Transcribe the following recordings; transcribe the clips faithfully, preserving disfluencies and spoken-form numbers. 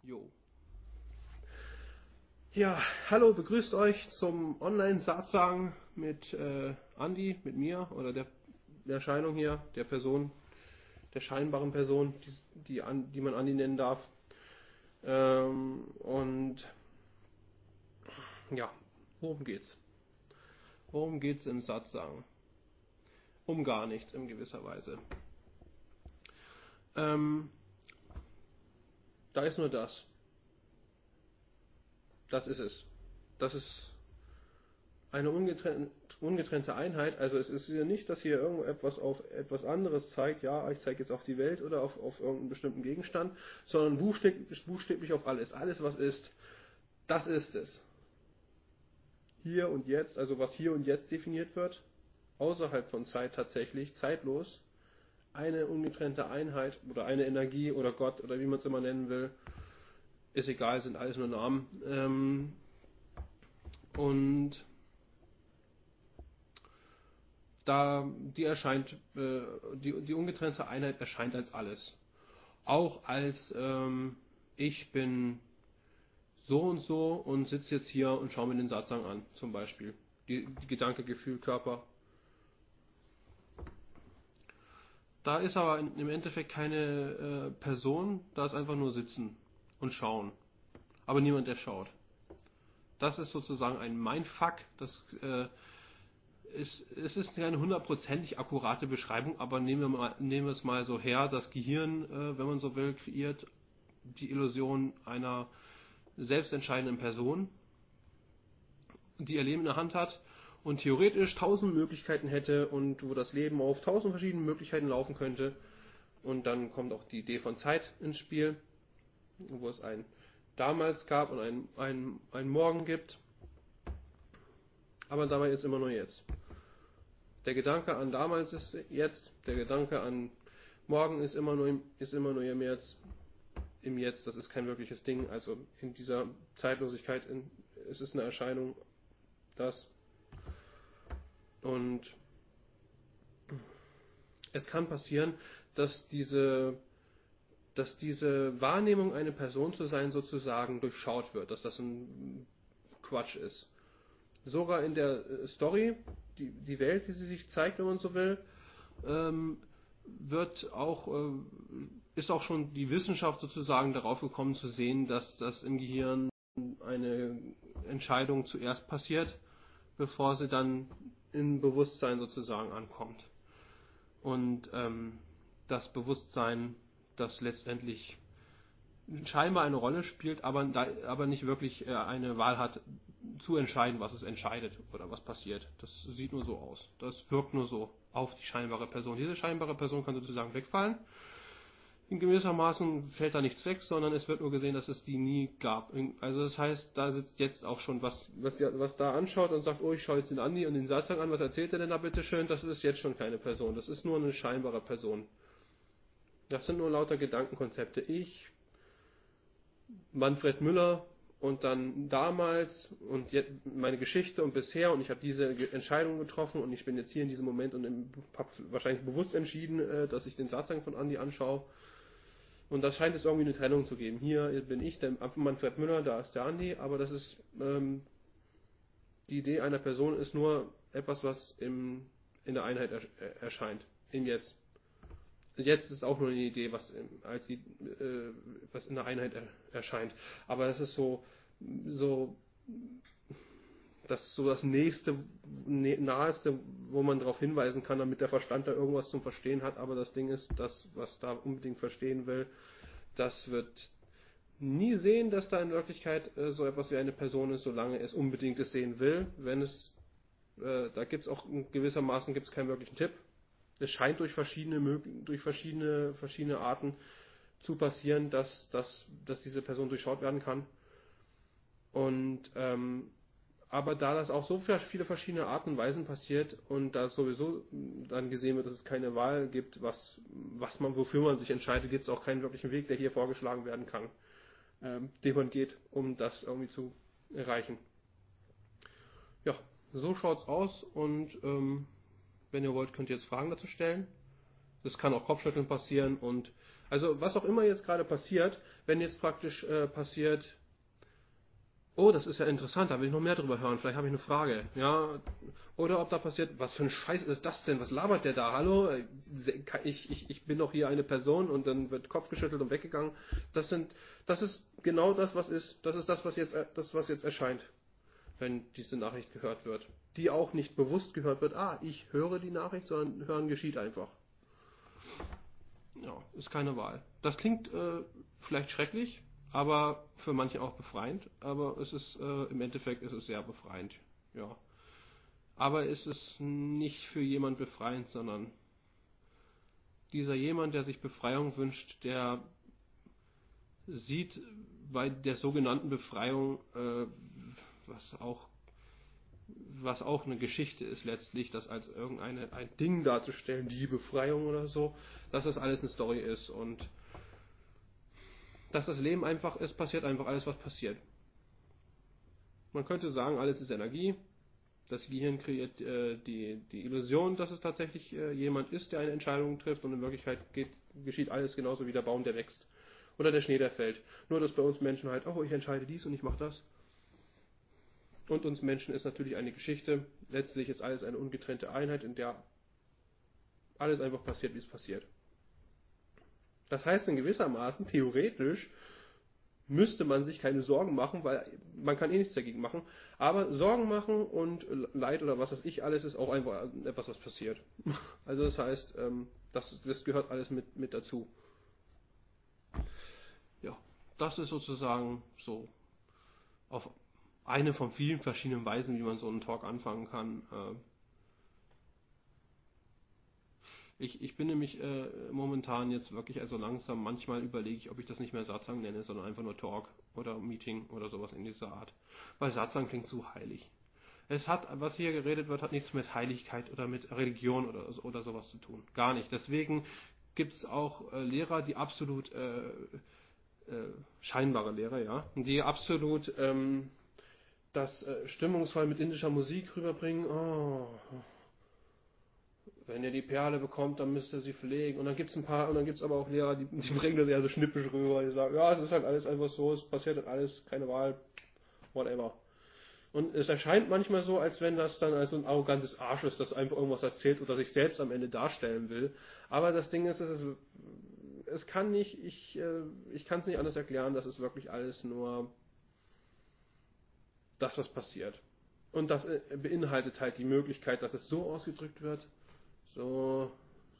Jo. Ja, hallo, begrüßt euch zum Online-Saatsagen mit äh, Andi, mit mir oder der, der Erscheinung hier, der Person, der scheinbaren Person, die, die, an, die man Andi nennen darf. Ähm, und ja, worum geht's? Worum geht's im Saatsagen? Um gar nichts in gewisser Weise. Ähm, da ist nur das. Das ist es. Das ist eine ungetrennte, ungetrennte Einheit. Also es ist ja nicht, dass hier irgendetwas auf etwas anderes zeigt, ja, ich zeige jetzt auf die Welt oder auf, auf irgendeinen bestimmten Gegenstand, sondern buchstäblich, buchstäblich auf alles. Alles, was ist, das ist es. Hier und jetzt, also was hier und jetzt definiert wird, außerhalb von Zeit tatsächlich, zeitlos, eine ungetrennte Einheit oder eine Energie oder Gott oder wie man es immer nennen will, ist egal, sind alles nur Namen. Ähm, und da die erscheint, äh, die, die ungetrennte Einheit erscheint als alles. Auch als ähm, ich bin so und so und sitze jetzt hier und schaue mir den Satzang an, zum Beispiel. Die, die Gedanke, Gefühl, Körper. Da ist aber im Endeffekt keine äh, Person, da ist einfach nur sitzen und schauen. Aber niemand, der schaut. Das ist sozusagen ein Mindfuck, das äh, ist, es ist keine hundertprozentig akkurate Beschreibung, aber nehmen wir, mal, nehmen wir es mal so her, das Gehirn, äh, wenn man so will, kreiert die Illusion einer selbstentscheidenden Person, die ihr Leben in der Hand hat und theoretisch tausend Möglichkeiten hätte und wo das Leben auf tausend verschiedene Möglichkeiten laufen könnte. Und dann kommt auch die Idee von Zeit ins Spiel, wo es ein damals gab und ein, ein, ein Morgen gibt. Aber dabei ist immer nur jetzt. Der Gedanke an damals ist jetzt, der Gedanke an morgen ist immer nur im, ist immer nur im Jetzt. Im Jetzt, das ist kein wirkliches Ding. Also in dieser Zeitlosigkeit, in, es ist eine Erscheinung, das. Und es kann passieren, dass diese, dass diese Wahrnehmung, eine Person zu sein, sozusagen durchschaut wird, dass das ein Quatsch ist. Sogar in der Story, die, die Welt, wie sie sich zeigt, wenn man so will, ähm, wird auch, äh, ist auch schon die Wissenschaft sozusagen darauf gekommen zu sehen, dass das im Gehirn eine Entscheidung zuerst passiert, bevor sie dann im Bewusstsein sozusagen ankommt. Und ähm, das Bewusstsein, das letztendlich scheinbar eine Rolle spielt, aber, da, aber nicht wirklich eine Wahl hat, zu entscheiden, was es entscheidet oder was passiert. Das sieht nur so aus. Das wirkt nur so auf die scheinbare Person. Diese scheinbare Person kann sozusagen wegfallen. In gewissermaßen fällt da nichts weg, sondern es wird nur gesehen, dass es die nie gab. Also das heißt, da sitzt jetzt auch schon was, was, was da anschaut und sagt, oh, ich schaue jetzt den Andi und den Satzang an, was erzählt er denn da bitte schön? Das ist jetzt schon keine Person. Das ist nur eine scheinbare Person. Das sind nur lauter Gedankenkonzepte. Ich, Manfred Müller und dann damals und jetzt meine Geschichte und bisher und ich habe diese Entscheidung getroffen und ich bin jetzt hier in diesem Moment und habe wahrscheinlich bewusst entschieden, dass ich den Satzang von Andi anschaue. Und da scheint es irgendwie eine Trennung zu geben. Hier bin ich, der Manfred Müller, da ist der Andi, aber das ist ähm, die Idee einer Person ist nur etwas, was im, in der Einheit erscheint, im Jetzt. Jetzt ist auch nur eine Idee, was als äh, was in der Einheit erscheint. Aber das ist so so das ist so das nächste naheste, wo man darauf hinweisen kann, damit der Verstand da irgendwas zum Verstehen hat. Aber das Ding ist, das was da unbedingt verstehen will, das wird nie sehen, dass da in Wirklichkeit äh, so etwas wie eine Person ist, solange es unbedingt es sehen will. Wenn es äh, da gibt es auch gewissermaßen gibt's keinen wirklichen Tipp. Es scheint durch verschiedene, durch verschiedene, verschiedene Arten zu passieren, dass, dass, dass diese Person durchschaut werden kann. Und ähm, aber da das auf so viele verschiedene Arten und Weisen passiert und da sowieso dann gesehen wird, dass es keine Wahl gibt, was, was man, wofür man sich entscheidet, gibt es auch keinen wirklichen Weg, der hier vorgeschlagen werden kann, ähm, den man geht, um das irgendwie zu erreichen. Ja, so schaut's aus und ähm, wenn ihr wollt, könnt ihr jetzt Fragen dazu stellen. Das kann auch Kopfschütteln passieren und Also was auch immer jetzt gerade passiert, wenn jetzt praktisch äh, passiert, oh, das ist ja interessant, da will ich noch mehr drüber hören, vielleicht habe ich eine Frage, ja, oder ob da passiert, was für ein Scheiß ist das denn, was labert der da, hallo, ich, ich, ich bin doch hier eine Person und dann wird Kopf geschüttelt und weggegangen, das sind, das ist genau das, was ist, das ist das, was jetzt, das, was jetzt erscheint, wenn diese Nachricht gehört wird, die auch nicht bewusst gehört wird, ah, ich höre die Nachricht, sondern hören geschieht einfach. Ja, ist keine Wahl. Das klingt äh, vielleicht schrecklich, aber für manche auch befreiend. Aber es ist äh, im Endeffekt ist es sehr befreiend. Ja. Aber es ist nicht für jemand befreiend, sondern dieser jemand, der sich Befreiung wünscht, der sieht bei der sogenannten Befreiung, äh, was auch was auch eine Geschichte ist letztlich, das als irgendeine ein Ding darzustellen, die Befreiung oder so, dass das alles eine Story ist und dass das Leben einfach ist, passiert einfach alles, was passiert. Man könnte sagen, alles ist Energie. Das Gehirn kreiert äh, die, die Illusion, dass es tatsächlich äh, jemand ist, der eine Entscheidung trifft und in Wirklichkeit geht, geschieht alles genauso wie der Baum, der wächst. Oder der Schnee, der fällt. Nur, dass bei uns Menschen halt, oh, ich entscheide dies und ich mache das. Und uns Menschen ist natürlich eine Geschichte. Letztlich ist alles eine ungetrennte Einheit, in der alles einfach passiert, wie es passiert. Das heißt in gewissermaßen, theoretisch, müsste man sich keine Sorgen machen, weil man kann eh nichts dagegen machen. Aber Sorgen machen und Leid oder was weiß ich alles ist auch einfach etwas, was passiert. Also das heißt, das, das gehört alles mit, mit dazu. Ja, das ist sozusagen so auf eine von vielen verschiedenen Weisen, wie man so einen Talk anfangen kann. Ich, ich bin nämlich äh, momentan jetzt wirklich also langsam, manchmal überlege ich, ob ich das nicht mehr Satsang nenne, sondern einfach nur Talk oder Meeting oder sowas in dieser Art. Weil Satsang klingt zu heilig. Es hat, was hier geredet wird, hat nichts mit Heiligkeit oder mit Religion oder, oder sowas zu tun. Gar nicht. Deswegen gibt es auch äh, Lehrer, die absolut, äh, äh, scheinbare Lehrer, ja, die absolut ähm, das äh, stimmungsvoll mit indischer Musik rüberbringen. Oh, wenn ihr die Perle bekommt, dann müsst ihr sie pflegen. Und dann gibt es ein paar, und dann gibt es aber auch Lehrer, die, die bringen das eher so schnippisch rüber. Die sagen, ja, es ist halt alles einfach so, es passiert halt alles, keine Wahl, whatever. Und es erscheint manchmal so, als wenn das dann also ein arrogantes Arsch ist, das einfach irgendwas erzählt oder sich selbst am Ende darstellen will. Aber das Ding ist, es, ist, es kann nicht, ich, ich kann es nicht anders erklären, das ist wirklich alles nur das, was passiert. Und das beinhaltet halt die Möglichkeit, dass es so ausgedrückt wird, so.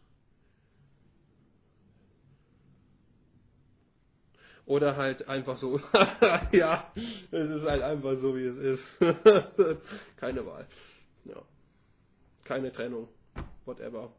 Oder halt einfach so, ja, es ist halt einfach so, wie es ist. Keine Wahl. Ja. Keine Trennung. Whatever.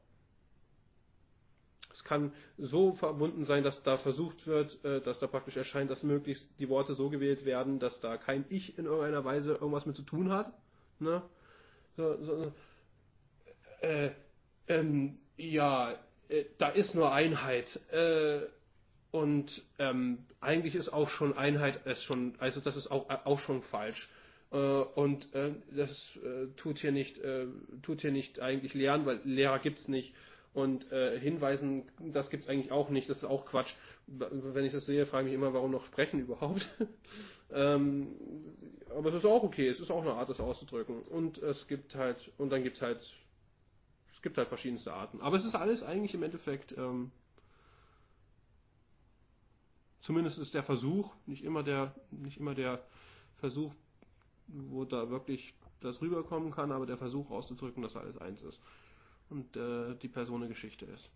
Es kann so verbunden sein, dass da versucht wird, dass da praktisch erscheint, dass möglichst die Worte so gewählt werden, dass da kein Ich in irgendeiner Weise irgendwas mit zu tun hat. Ne? So, so, äh, ähm, ja, äh, da ist nur Einheit. Äh, und ähm, eigentlich ist auch schon Einheit ist schon, also das ist auch, auch schon falsch. Äh, und äh, das äh, tut hier nicht, äh, tut hier nicht eigentlich lehren, weil Lehrer gibt's nicht. Und äh, Hinweisen, das gibt's eigentlich auch nicht, das ist auch Quatsch. Wenn ich das sehe, frage ich mich immer, warum noch sprechen überhaupt. ähm, aber es ist auch okay, es ist auch eine Art, das auszudrücken. Und es gibt halt, und dann gibt's halt, es gibt halt verschiedenste Arten. Aber es ist alles eigentlich im Endeffekt, ähm, zumindest ist der Versuch, nicht immer der, nicht immer der Versuch, wo da wirklich das rüberkommen kann, aber der Versuch auszudrücken, dass alles eins ist und äh, die Person eine Geschichte ist.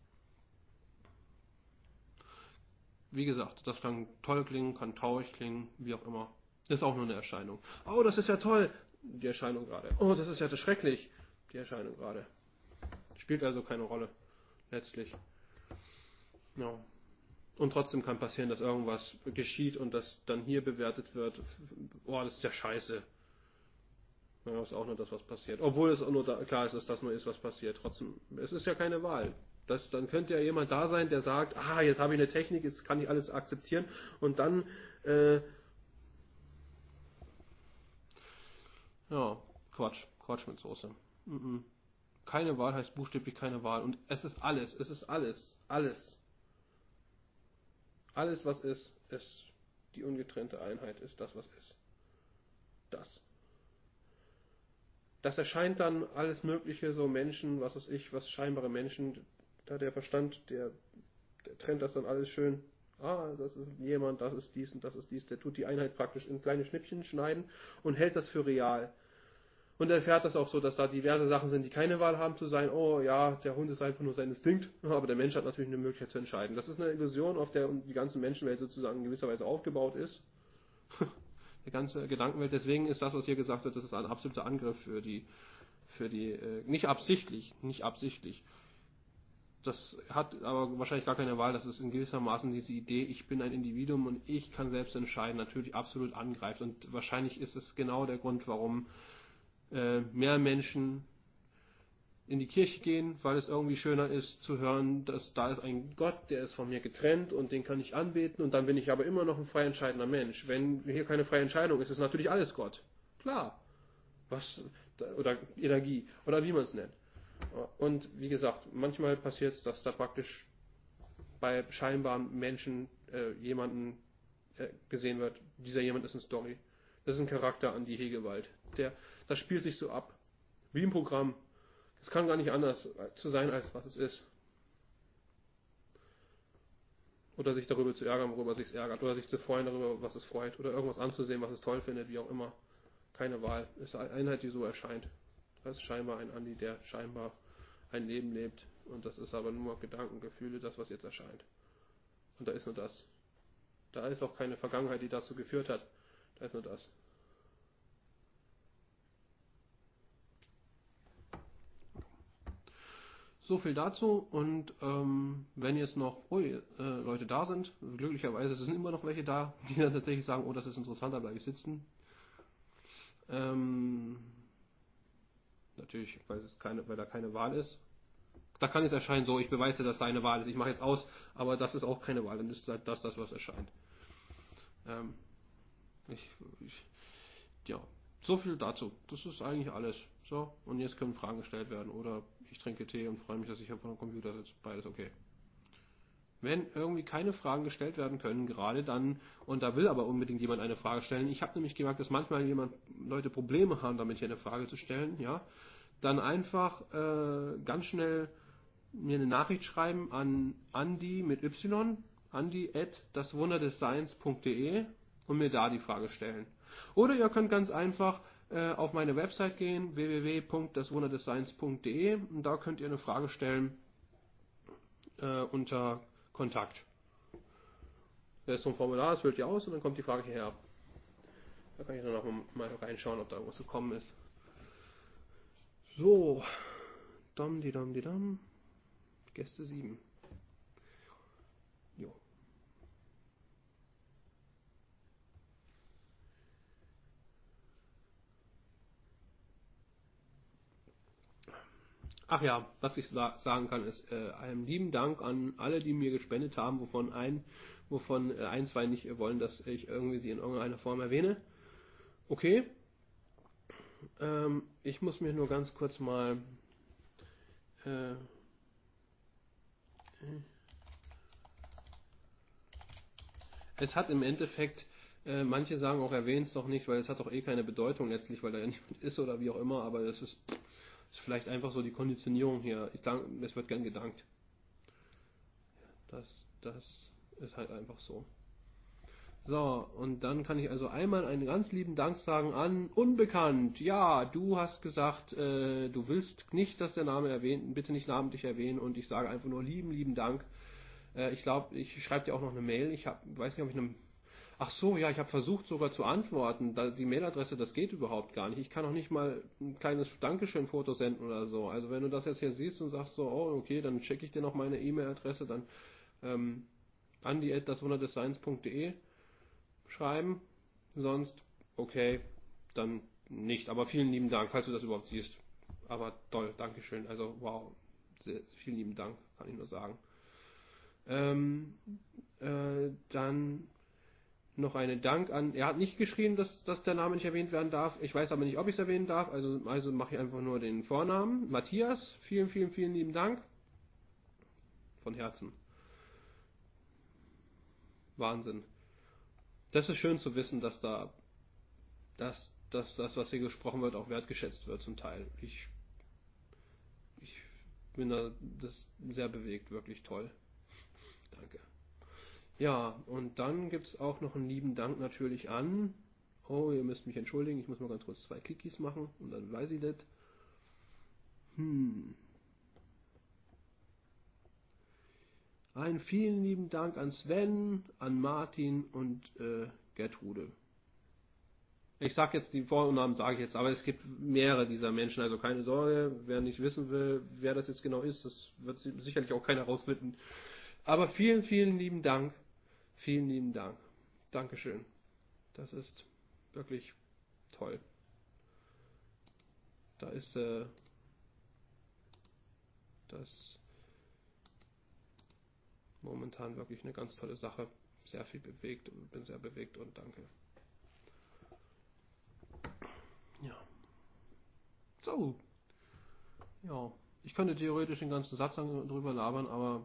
Wie gesagt, das kann toll klingen, kann traurig klingen, wie auch immer. Ist auch nur eine Erscheinung. Oh, das ist ja toll, die Erscheinung gerade. Oh, das ist ja schrecklich, die Erscheinung gerade. Spielt also keine Rolle, letztlich. Ja. Und trotzdem kann passieren, dass irgendwas geschieht und das dann hier bewertet wird. Oh, das ist ja scheiße. Ja, das ist auch nur das, was passiert. Obwohl es auch nur da, klar ist, dass das nur ist, was passiert. Trotzdem, es ist ja keine Wahl. Das, dann könnte ja jemand da sein, der sagt, ah, jetzt habe ich eine Technik, jetzt kann ich alles akzeptieren. Und dann, äh, ja, Quatsch. Quatsch mit Soße. Mhm. Keine Wahl heißt buchstäblich keine Wahl. Und es ist alles, es ist alles, alles. Alles, was ist, ist die ungetrennte Einheit, ist das, was ist. Das. Das erscheint dann alles Mögliche, so Menschen, was weiß ich, was scheinbare Menschen, da der Verstand, der, der trennt das dann alles schön. Ah, das ist jemand, das ist dies und das ist dies. Der tut die Einheit praktisch in kleine Schnippchen schneiden und hält das für real. Und er erfährt das auch so, dass da diverse Sachen sind, die keine Wahl haben zu sein. Oh ja, der Hund ist einfach nur sein Instinkt, aber der Mensch hat natürlich eine Möglichkeit zu entscheiden. Das ist eine Illusion, auf der die ganze Menschenwelt sozusagen in gewisser Weise aufgebaut ist. Die ganze Gedankenwelt. Deswegen ist das, was hier gesagt wird, das ist ein absoluter Angriff für die, für die, äh, nicht absichtlich, nicht absichtlich. Das hat aber wahrscheinlich gar keine Wahl, dass es in gewissermaßen diese Idee, ich bin ein Individuum und ich kann selbst entscheiden, natürlich absolut angreift. Und wahrscheinlich ist es genau der Grund, warum mehr Menschen in die Kirche gehen, weil es irgendwie schöner ist zu hören, dass da ist ein Gott, der ist von mir getrennt und den kann ich anbeten und dann bin ich aber immer noch ein frei entscheidender Mensch. Wenn hier keine freie Entscheidung ist, ist natürlich alles Gott. Klar. Was, oder Energie, oder wie man es nennt. Und wie gesagt, manchmal passiert es, dass da praktisch bei scheinbaren Menschen äh, jemanden äh, gesehen wird, dieser jemand ist eine Story. Das ist ein Charakter an die Hegewald. Der, das spielt sich so ab. Wie im Programm. Es kann gar nicht anders zu sein, als was es ist. Oder sich darüber zu ärgern, worüber es sich ärgert. Oder sich zu freuen darüber, was es freut. Oder irgendwas anzusehen, was es toll findet, wie auch immer. Keine Wahl. Es ist eine Einheit, die so erscheint. Das ist scheinbar ein Andi, der scheinbar ein Leben lebt. Und das ist aber nur Gedanken, Gefühle, das, was jetzt erscheint. Und da ist nur das. Da ist auch keine Vergangenheit, die dazu geführt hat. Da ist nur das. So viel dazu. Und ähm, wenn jetzt noch ui, äh, Leute da sind, glücklicherweise sind immer noch welche da, die dann tatsächlich sagen, oh, das ist interessant, da bleibe ich sitzen. Ähm, natürlich, weil, es keine, weil da keine Wahl ist. Da kann es erscheinen, so, ich beweise, dass da eine Wahl ist, ich mache jetzt aus, aber das ist auch keine Wahl, dann ist das das, was erscheint. Ähm, ich, ich, ja, so viel dazu. Das ist eigentlich alles. So, und jetzt können Fragen gestellt werden oder ich trinke Tee und freue mich, dass ich hier vor dem Computer sitze. Beides okay. Wenn irgendwie keine Fragen gestellt werden können, gerade dann, und da will aber unbedingt jemand eine Frage stellen, ich habe nämlich gemerkt, dass manchmal jemand, Leute Probleme haben, damit hier eine Frage zu stellen, ja, dann einfach äh, ganz schnell mir eine Nachricht schreiben an Andi mit Y, andi at daswunderdesseins punkt de und mir da die Frage stellen. Oder ihr könnt ganz einfach äh, auf meine Website gehen, w w w punkt daswunderdesseins punkt de, und da könnt ihr eine Frage stellen äh, unter Kontakt. Da ist so ein Formular, das füllt ihr aus und dann kommt die Frage hierher. Da kann ich dann auch mal reinschauen, ob da irgendwas gekommen ist. So, dam di dam di dam. Gäste sieben. Jo. Ach ja, was ich sagen kann, ist äh, einen lieben Dank an alle, die mir gespendet haben, wovon ein, wovon äh, ein, zwei nicht wollen, dass ich irgendwie sie in irgendeiner Form erwähne. Okay. Ähm, ich muss mir nur ganz kurz mal äh, es hat im Endeffekt, äh, manche sagen auch, erwähnt es doch nicht, weil es hat doch eh keine Bedeutung letztlich, weil da ja niemand ist oder wie auch immer, aber das ist, ist vielleicht einfach so die Konditionierung hier. Ich danke, es wird gern gedankt. Das, das ist halt einfach so. So, und dann kann ich also einmal einen ganz lieben Dank sagen an Unbekannt. Ja, du hast gesagt, äh, du willst nicht, dass der Name erwähnt, bitte nicht namentlich erwähnen, und ich sage einfach nur lieben, lieben Dank. Äh, ich glaube, ich schreibe dir auch noch eine Mail. Ich hab, weiß nicht, ob ich eine... Ach so, ja, ich habe versucht sogar zu antworten. Da, die Mailadresse, das geht überhaupt gar nicht. Ich kann auch nicht mal ein kleines Dankeschön-Foto senden oder so. Also wenn du das jetzt hier siehst und sagst so, oh, okay, dann schicke ich dir noch meine E-Mail-Adresse, dann ähm, andi at daswunderdesseins punkt de schreiben. Sonst, okay, dann nicht. Aber vielen lieben Dank, falls du das überhaupt siehst. Aber toll, Dankeschön. Also wow, sehr, vielen lieben Dank, kann ich nur sagen. Ähm, äh, dann noch einen Dank an, er hat nicht geschrieben, dass, dass der Name nicht erwähnt werden darf. Ich weiß aber nicht, ob ich es erwähnen darf. Also, also mache ich einfach nur den Vornamen. Matthias, vielen, vielen, vielen lieben Dank. Von Herzen. Wahnsinn. Das ist schön zu wissen, dass da, dass, dass das, was hier gesprochen wird, auch wertgeschätzt wird zum Teil. Ich, ich bin da das sehr bewegt, wirklich toll. Danke. Ja, und dann gibt es auch noch einen lieben Dank natürlich an. Oh, ihr müsst mich entschuldigen, ich muss mal ganz kurz zwei Klickies machen und dann weiß ich das. Hm. Einen vielen lieben Dank an Sven, an Martin und äh, Gertrude. Ich sage jetzt die Vor- und Namen, sage ich jetzt, aber es gibt mehrere dieser Menschen, also keine Sorge, wer nicht wissen will, wer das jetzt genau ist, das wird sicherlich auch keiner rausfinden. Aber vielen, vielen lieben Dank, vielen lieben Dank. Dankeschön. Das ist wirklich toll. Da ist äh, das momentan wirklich eine ganz tolle Sache. Sehr viel bewegt und bin sehr bewegt und danke. Ja. So. Ja. Ich könnte theoretisch den ganzen Satz drüber labern, aber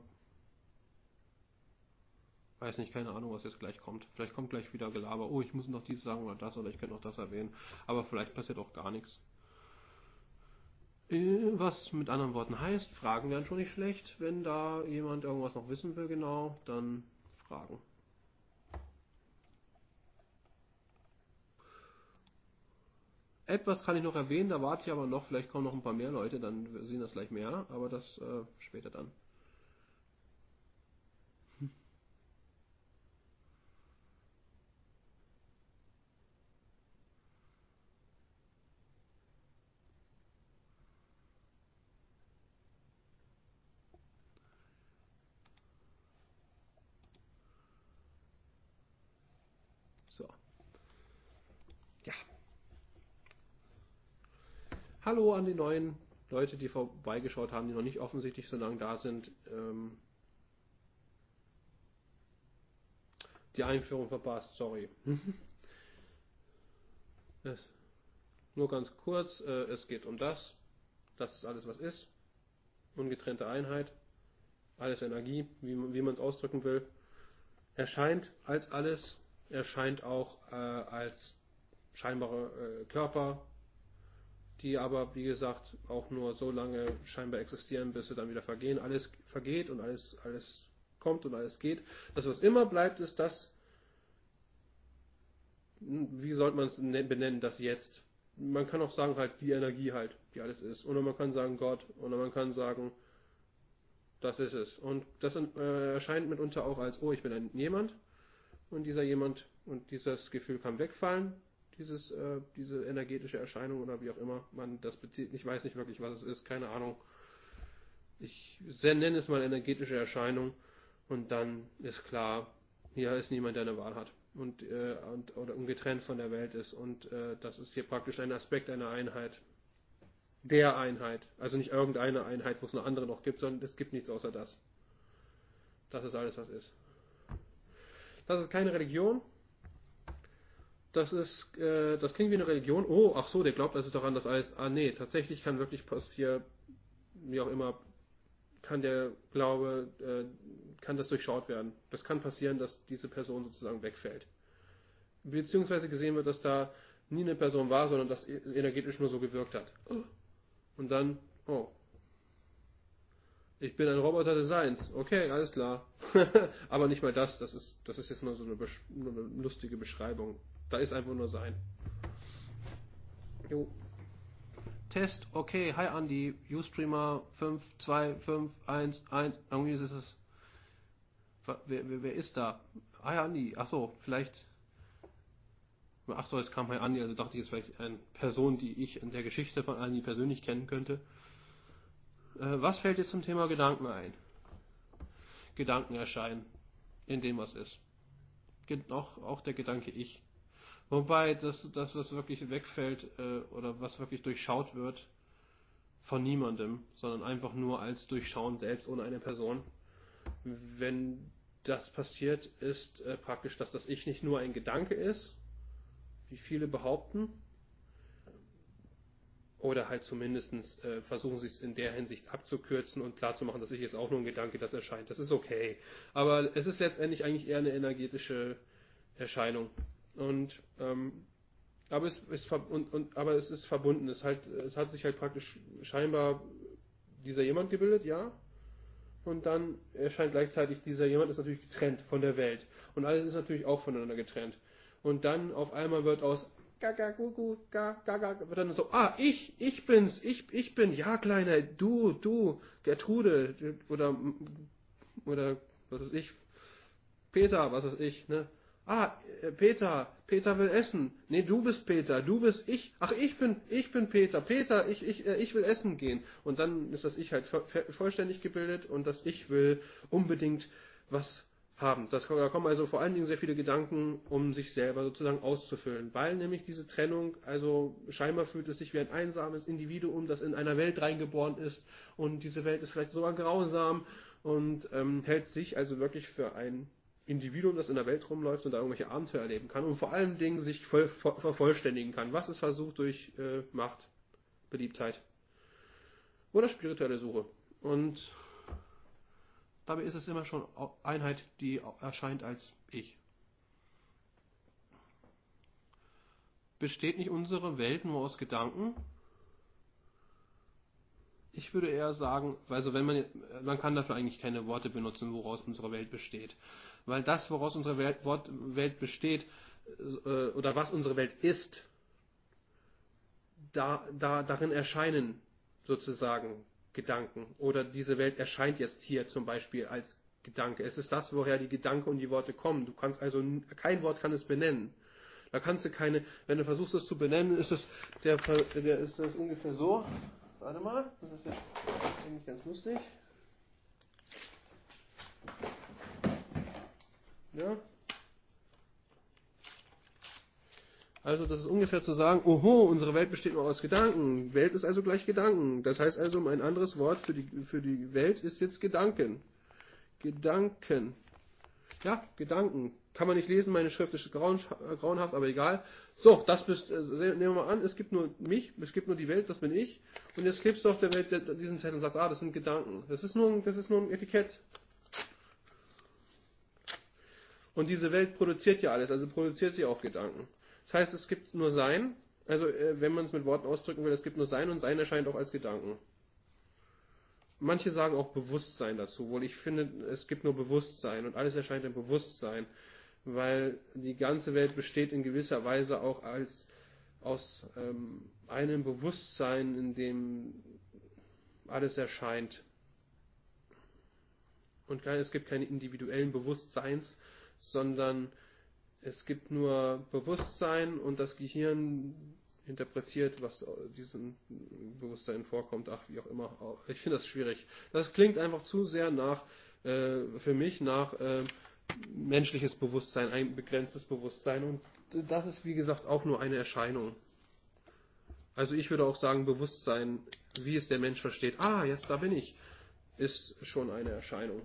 weiß nicht, keine Ahnung, was jetzt gleich kommt. Vielleicht kommt gleich wieder Gelaber. Oh, ich muss noch dies sagen oder das oder ich könnte noch das erwähnen. Aber vielleicht passiert auch gar nichts. Was mit anderen Worten heißt, Fragen wären schon nicht schlecht. Wenn da jemand irgendwas noch wissen will, genau, dann Fragen. Etwas kann ich noch erwähnen, da warte ich aber noch, vielleicht kommen noch ein paar mehr Leute, dann sehen das gleich mehr, aber das äh, später dann. So. Ja. Hallo an die neuen Leute, die vorbeigeschaut haben, die noch nicht offensichtlich so lange da sind. Ähm, die Einführung verpasst, sorry. Das, nur ganz kurz, äh, es geht um das. Das ist alles, was ist. Ungetrennte Einheit. Alles Energie, wie, wie man es ausdrücken will. Erscheint als alles. Erscheint auch äh, als scheinbare äh, Körper, die aber, wie gesagt, auch nur so lange scheinbar existieren, bis sie dann wieder vergehen. Alles vergeht und alles, alles kommt und alles geht. Das, was immer bleibt, ist das, wie sollte man es benennen, das Jetzt. Man kann auch sagen, halt die Energie halt, die alles ist. Oder man kann sagen Gott, oder man kann sagen, das ist es. Und das äh, erscheint mitunter auch als, oh, ich bin ein jemand. Und dieser jemand und dieses Gefühl kann wegfallen. Dieses, äh, diese energetische Erscheinung oder wie auch immer man das bezieht. Ich weiß nicht wirklich, was es ist, keine Ahnung. Ich nenne es mal energetische Erscheinung und dann ist klar, hier ist niemand, der eine Wahl hat und, äh, und oder ungetrennt von der Welt ist und äh, das ist hier praktisch ein Aspekt einer Einheit. Der Einheit. Also nicht irgendeine Einheit, wo es eine andere noch gibt, sondern es gibt nichts außer das. Das ist alles, was ist. Das ist keine Religion. Das ist, äh, das klingt wie eine Religion. Oh, ach so, der glaubt also daran, dass alles, ah nee, tatsächlich kann wirklich passieren, wie auch immer, kann der Glaube, äh, kann das durchschaut werden. Das kann passieren, dass diese Person sozusagen wegfällt. Beziehungsweise gesehen wird, dass da nie eine Person war, sondern dass energetisch nur so gewirkt hat. Und dann, oh, ich bin ein Roboter des Seins. Okay, alles klar. Aber nicht mal das, das ist, das ist jetzt nur so eine, nur eine lustige Beschreibung. Da ist einfach nur Sein. Jo. Test, okay, hi Andy, Ustreamer fünf zwei fünf eins eins, irgendwie ist es, wer, wer, wer ist da? Hi Andy, achso, vielleicht, achso, jetzt kam Hi Andy, also dachte ich, es ist vielleicht eine Person, die ich in der Geschichte von Andy persönlich kennen könnte. Äh, was fällt dir zum Thema Gedanken ein? Gedanken erscheinen in dem, was ist. Auch, auch der Gedanke Ich. Wobei das, das was wirklich wegfällt äh, oder was wirklich durchschaut wird, von niemandem, sondern einfach nur als Durchschauen selbst ohne eine Person. Wenn das passiert, ist äh, praktisch, dass das Ich nicht nur ein Gedanke ist, wie viele behaupten, Oder halt zumindest äh, versuchen sie es in der Hinsicht abzukürzen und klarzumachen, dass ich jetzt auch nur ein Gedanke, das erscheint. Das ist okay. Aber es ist letztendlich eigentlich eher eine energetische Erscheinung. Und ähm, aber es ist und, und aber es ist verbunden. Es halt es hat sich halt praktisch scheinbar dieser jemand gebildet, ja. Und dann erscheint gleichzeitig dieser jemand ist natürlich getrennt von der Welt. Und alles ist natürlich auch voneinander getrennt. Und dann auf einmal wird aus Gaga, Gugu, ga, Gaga, wird dann so, ah, ich, ich bin's, ich, ich bin, ja, Kleiner, du, du, Gertrude, oder, oder, was weiß ich, Peter, was weiß ich, ne? Ah, Peter, Peter will essen. Nee, du bist Peter, du bist ich. Ach, ich bin, ich bin Peter, Peter, ich, ich, ich will essen gehen. Und dann ist das Ich halt vollständig gebildet und das Ich will unbedingt was haben. Das, da kommen also vor allen Dingen sehr viele Gedanken, um sich selber sozusagen auszufüllen. Weil nämlich diese Trennung, also scheinbar fühlt es sich wie ein einsames Individuum, das in einer Welt reingeboren ist und diese Welt ist vielleicht sogar grausam und ähm, hält sich also wirklich für ein Individuum, das in der Welt rumläuft und da irgendwelche Abenteuer erleben kann und vor allen Dingen sich voll, voll, vervollständigen kann. Was es versucht durch äh, Macht, Beliebtheit oder spirituelle Suche. Und dabei ist es immer schon Einheit, die erscheint als Ich. Besteht nicht unsere Welt nur aus Gedanken? Ich würde eher sagen, also wenn man, man kann dafür eigentlich keine Worte benutzen, woraus unsere Welt besteht. Weil das, woraus unsere Welt, Welt besteht, äh, oder was unsere Welt ist, da, da, darin erscheinen sozusagen Gedanken. Oder diese Welt erscheint jetzt hier zum Beispiel als Gedanke. Es ist das, woher die Gedanken und die Worte kommen. Du kannst also, kein Wort kann es benennen. Da kannst du keine, wenn du versuchst es zu benennen, ist es, der, der ist das ungefähr so. Warte mal, das ist jetzt eigentlich ganz lustig. Ja. Also das ist ungefähr zu sagen, oho, unsere Welt besteht nur aus Gedanken. Welt ist also gleich Gedanken. Das heißt also, ein anderes Wort für die, für die Welt ist jetzt Gedanken. Gedanken. Ja, Gedanken. Kann man nicht lesen, meine Schrift ist grauen, grauenhaft, aber egal. So, das bist, äh, nehmen wir mal an, es gibt nur mich, es gibt nur die Welt, das bin ich. Und jetzt klebst du auf der Welt diesen Zettel und sagst, ah, das sind Gedanken. Das ist nur, das ist nur ein Etikett. Und diese Welt produziert ja alles, also produziert sie auch Gedanken. Das heißt, es gibt nur Sein, also äh, wenn man es mit Worten ausdrücken will, es gibt nur Sein und Sein erscheint auch als Gedanken. Manche sagen auch Bewusstsein dazu, wohl ich finde, es gibt nur Bewusstsein und alles erscheint im Bewusstsein, weil die ganze Welt besteht in gewisser Weise auch als aus ähm, einem Bewusstsein, in dem alles erscheint. Und es gibt keine individuellen Bewusstseins, sondern es gibt nur Bewusstsein und das Gehirn interpretiert, was diesem Bewusstsein vorkommt, ach, wie auch immer. Ich finde das schwierig. Das klingt einfach zu sehr nach, äh, für mich, nach äh, menschliches Bewusstsein, ein begrenztes Bewusstsein. Und das ist, wie gesagt, auch nur eine Erscheinung. Also ich würde auch sagen, Bewusstsein, wie es der Mensch versteht, ah, jetzt da bin ich, ist schon eine Erscheinung.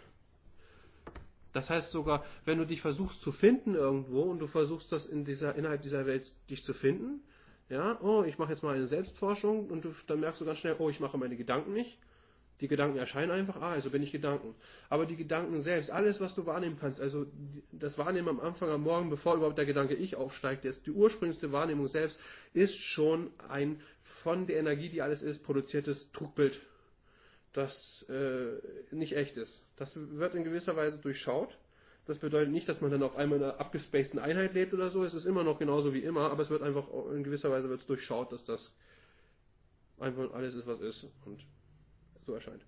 Das heißt sogar, wenn du dich versuchst zu finden irgendwo und du versuchst das in dieser, innerhalb dieser Welt dich zu finden, ja, oh, ich mache jetzt mal eine Selbstforschung und du, dann merkst du ganz schnell, oh, ich mache meine Gedanken nicht. Die Gedanken erscheinen einfach, ah, also bin ich Gedanken. Aber die Gedanken selbst, alles, was du wahrnehmen kannst, also das Wahrnehmen am Anfang, am Morgen, bevor überhaupt der Gedanke Ich aufsteigt, jetzt die ursprünglichste Wahrnehmung selbst, ist schon ein von der Energie, die alles ist, produziertes Trugbild, das äh, nicht echt ist. Das wird in gewisser Weise durchschaut. Das bedeutet nicht, dass man dann auf einmal in einer abgespaceden Einheit lebt oder so. Es ist immer noch genauso wie immer, aber es wird einfach in gewisser Weise wird durchschaut, dass das einfach alles ist, was ist und so erscheint.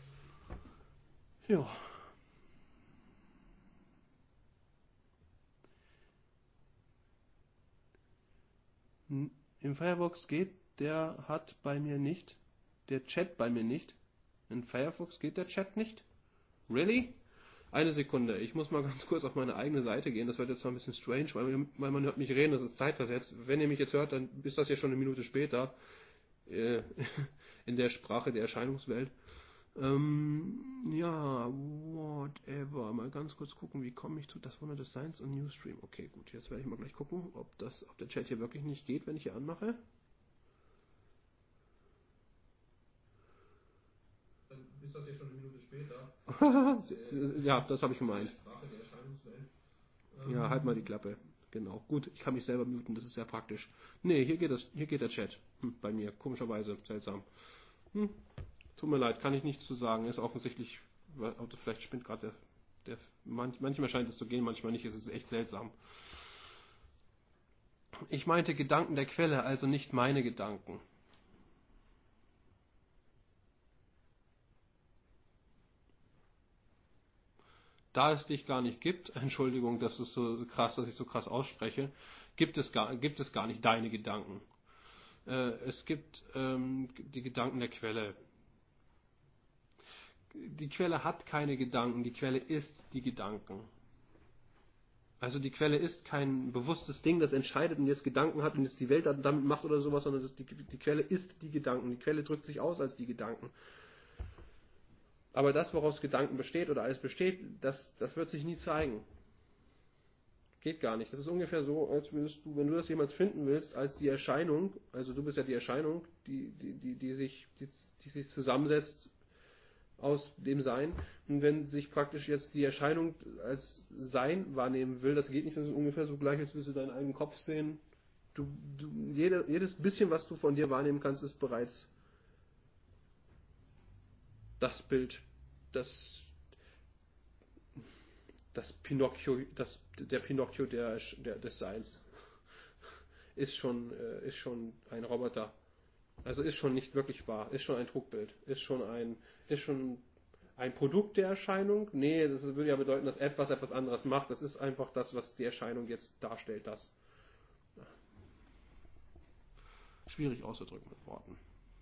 Ja. Im Firefox geht, der hat bei mir nicht, der Chat bei mir nicht. In Firefox geht der Chat nicht? Really? Eine Sekunde, ich muss mal ganz kurz auf meine eigene Seite gehen. Das wird jetzt zwar ein bisschen strange, weil, weil man hört mich reden, das ist zeitversetzt. Wenn ihr mich jetzt hört, dann ist das ja schon eine Minute später äh, in der Sprache der Erscheinungswelt. Ähm, ja, whatever. Mal ganz kurz gucken, wie komme ich zu das Wunder des Seins und Newsstream. Okay, gut, jetzt werde ich mal gleich gucken, ob, das, ob der Chat hier wirklich nicht geht, wenn ich hier anmache. Ja, das habe ich gemeint. Sprache der Erscheinungswelt. Ja, halt mal die Klappe. Genau. Gut, ich kann mich selber muten, das ist sehr praktisch. Nee, hier geht das, hier geht der Chat. Hm, bei mir, komischerweise, seltsam. Hm, tut mir leid, kann ich nichts zu sagen. Ist offensichtlich, vielleicht spinnt gerade der, der manch, manchmal scheint es zu gehen, manchmal nicht, es ist echt seltsam. Ich meinte Gedanken der Quelle, also nicht meine Gedanken. Da es dich gar nicht gibt, Entschuldigung, das ist so krass, dass ich so krass ausspreche, gibt es gar, gibt es gar nicht deine Gedanken. Äh, es gibt ähm, die Gedanken der Quelle. Die Quelle hat keine Gedanken, die Quelle ist die Gedanken. Also die Quelle ist kein bewusstes Ding, das entscheidet und jetzt Gedanken hat und jetzt die Welt damit macht oder sowas, sondern das, die, die Quelle ist die Gedanken. Die Quelle drückt sich aus als die Gedanken. Aber das, woraus Gedanken besteht oder alles besteht, das, das wird sich nie zeigen. Geht gar nicht. Das ist ungefähr so, als würdest du, wenn du das jemals finden willst, als die Erscheinung, also du bist ja die Erscheinung, die, die, die, die, sich, die, die sich zusammensetzt aus dem Sein. Und wenn sich praktisch jetzt die Erscheinung als Sein wahrnehmen will, das geht nicht, das ist ungefähr so gleich, als würdest du deinen eigenen Kopf sehen. Du, du, jede, jedes bisschen, was du von dir wahrnehmen kannst, ist bereits das Bild, das, das Pinocchio, das, der Pinocchio der, der, des Seins. Ist schon, äh, ist schon ein Roboter. Also ist schon nicht wirklich wahr, ist schon ein Trugbild, ist schon ein, ist schon ein Produkt der Erscheinung. Nee, das würde ja bedeuten, dass etwas etwas anderes macht. Das ist einfach das, was die Erscheinung jetzt darstellt. Das. Schwierig auszudrücken mit Worten.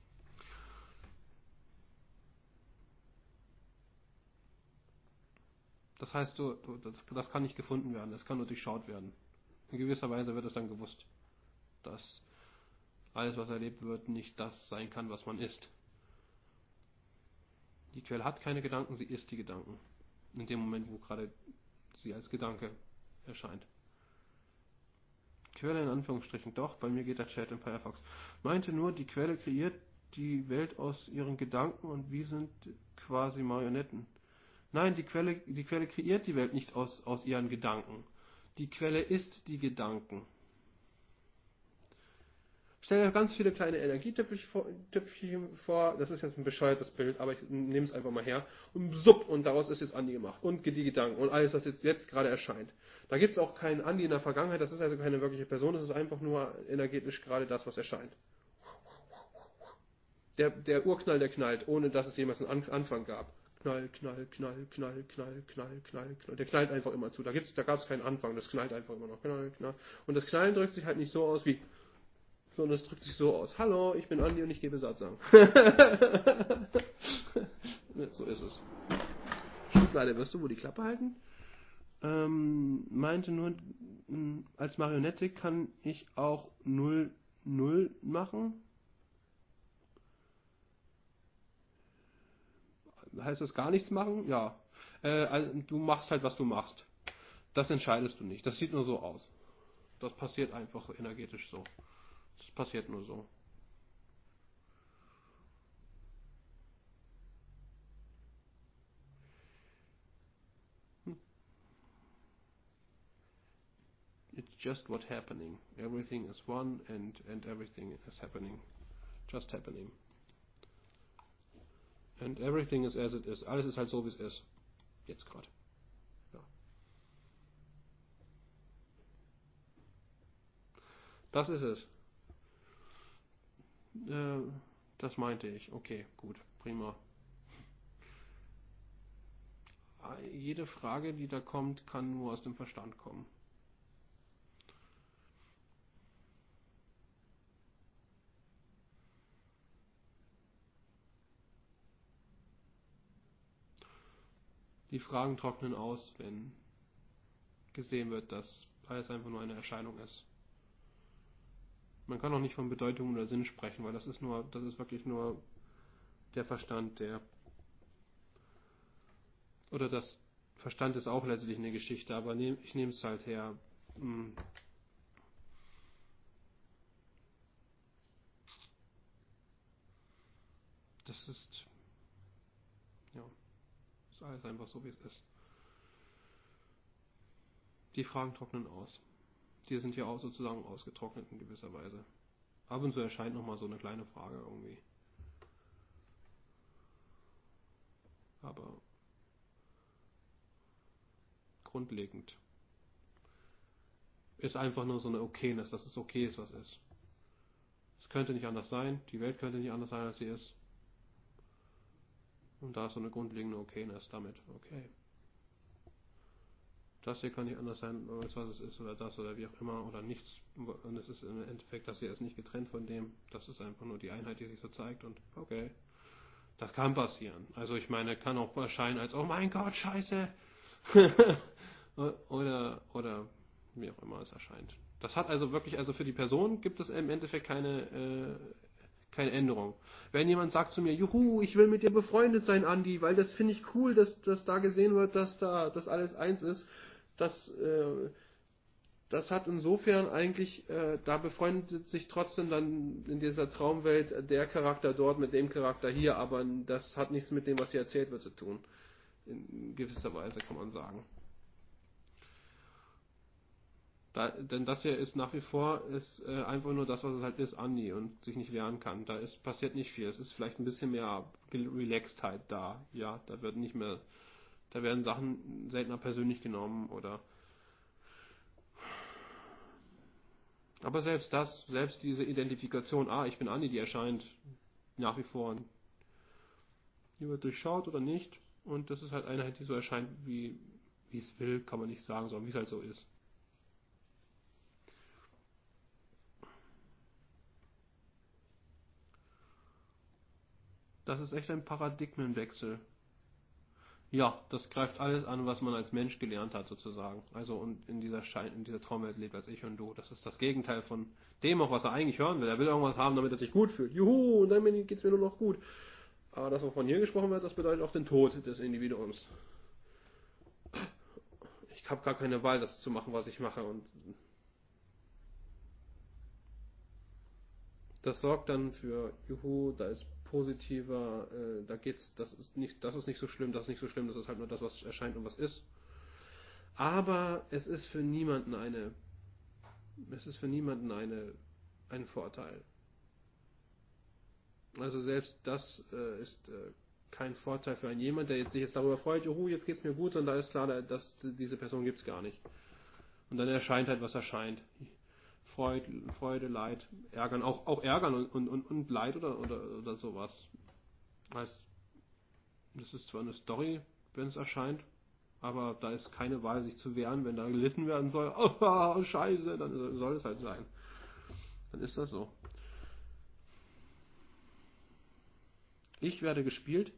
Das heißt, du, du, das, das kann nicht gefunden werden, das kann nur durchschaut werden. In gewisser Weise wird es dann gewusst, dass alles, was erlebt wird, nicht das sein kann, was man ist. Die Quelle hat keine Gedanken, sie ist die Gedanken. In dem Moment, wo gerade sie als Gedanke erscheint. Quelle in Anführungsstrichen, doch, bei mir geht der Chat in Firefox. Meinte nur, die Quelle kreiert die Welt aus ihren Gedanken und wir sind quasi Marionetten. Nein, die Quelle, die Quelle kreiert die Welt nicht aus, aus ihren Gedanken. Die Quelle ist die Gedanken. Stell dir ganz viele kleine Energietöpfchen vor, das ist jetzt ein bescheuertes Bild, aber ich nehme es einfach mal her, und supp, und daraus ist jetzt Andi gemacht, und die Gedanken, und alles, was jetzt, jetzt gerade erscheint. Da gibt es auch keinen Andi in der Vergangenheit, das ist also keine wirkliche Person, das ist einfach nur energetisch gerade das, was erscheint. Der, der Urknall, der knallt, ohne dass es jemals einen Anfang gab. Knall, knall, knall, knall, knall, knall, knall, knall. Der knallt einfach immer zu. Da, gibt's, da gab es keinen Anfang, das knallt einfach immer noch. Knall, knall. Und das Knallen drückt sich halt nicht so aus wie, sondern es drückt sich so aus. Hallo, ich bin Andi und ich gebe Satzang. So ist es. Schublade, wirst du wohl die Klappe halten? Ähm, meinte nur, als Marionette kann ich auch null null machen. Heißt das gar nichts machen? Ja. Äh, also du machst halt, was du machst. Das entscheidest du nicht. Das sieht nur so aus. Das passiert einfach energetisch so. Das passiert nur so. Hm. It's just what's happening. Everything is one and, and everything is happening. Just happening. And everything is as it is. Alles ist halt so, wie es ist. Jetzt gerade. Ja. Das ist es. Äh, das meinte ich. Okay, gut. Prima. Jede Frage, die da kommt, kann nur aus dem Verstand kommen. Die Fragen trocknen aus, wenn gesehen wird, dass alles einfach nur eine Erscheinung ist. Man kann auch nicht von Bedeutung oder Sinn sprechen, weil das ist nur, das ist wirklich nur der Verstand, der oder das Verstand ist auch letztlich eine Geschichte, aber ich nehme es halt her. Das ist ja ist alles einfach so, wie es ist. Die Fragen trocknen aus. Die sind ja auch sozusagen ausgetrocknet in gewisser Weise. Ab und zu erscheint nochmal so eine kleine Frage irgendwie. Aber grundlegend ist einfach nur so eine Okayness, dass es okay ist, was ist. Es könnte nicht anders sein, die Welt könnte nicht anders sein, als sie ist. Und da ist so eine grundlegende Okayness damit. Okay. Das hier kann nicht anders sein, als was es ist, oder das, oder wie auch immer, oder nichts. Und es ist im Endeffekt, das hier ist nicht getrennt von dem. Das ist einfach nur die Einheit, die sich so zeigt. Und okay, das kann passieren. Also ich meine, kann auch erscheinen als, oh mein Gott, scheiße. oder, oder wie auch immer es erscheint. Das hat also wirklich, also für die Person gibt es im Endeffekt keine, äh, keine Änderung. Wenn jemand sagt zu mir, juhu, ich will mit dir befreundet sein, Andi, weil das finde ich cool, dass, dass da gesehen wird, dass da das alles eins ist, das, äh, das hat insofern eigentlich, äh, da befreundet sich trotzdem dann in dieser Traumwelt der Charakter dort mit dem Charakter hier, aber das hat nichts mit dem, was hier erzählt wird, zu tun. In gewisser Weise kann man sagen. Da, denn das hier ist nach wie vor ist äh, einfach nur das, was es halt ist, Andi und sich nicht wehren kann. Da ist passiert nicht viel. Es ist vielleicht ein bisschen mehr Relaxedheit da. Ja, da wird nicht mehr, da werden Sachen seltener persönlich genommen oder. Aber selbst das, selbst diese Identifikation, ah, ich bin Andi, die erscheint nach wie vor. Die wird durchschaut oder nicht. Und das ist halt eine, die so erscheint, wie wie es will, kann man nicht sagen, sondern wie es halt so ist. Das ist echt ein Paradigmenwechsel. Ja, das greift alles an, was man als Mensch gelernt hat, sozusagen. Also und in dieser Schein, in dieser Traumwelt lebt als ich und du. Das ist das Gegenteil von dem auch, was er eigentlich hören will. Er will irgendwas haben, damit er sich gut fühlt. Juhu, und dann geht's mir nur noch gut. Aber das, wovon hier gesprochen wird, das bedeutet auch den Tod des Individuums. Ich habe gar keine Wahl, das zu machen, was ich mache. Und das sorgt dann für, juhu, da ist positiver, äh, da geht's, das ist nicht, das ist nicht so schlimm, das ist nicht so schlimm, das ist halt nur das, was erscheint und was ist. Aber es ist für niemanden eine, es ist für niemanden eine, ein Vorteil. Also selbst das äh, ist äh, kein Vorteil für einen jemand, der jetzt sich jetzt darüber freut, juhu, jetzt geht's mir gut, und da ist klar, dass diese Person gibt's gar nicht. Und dann erscheint halt, was erscheint. Freude, Freude, Leid, Ärgern, auch, auch Ärgern und, und, und, und Leid oder, oder, oder sowas. Heißt, das ist zwar eine Story, wenn es erscheint, aber da ist keine Wahl, sich zu wehren, wenn da gelitten werden soll. Oh, scheiße, dann soll es halt sein. Dann ist das so. Ich werde gespielt.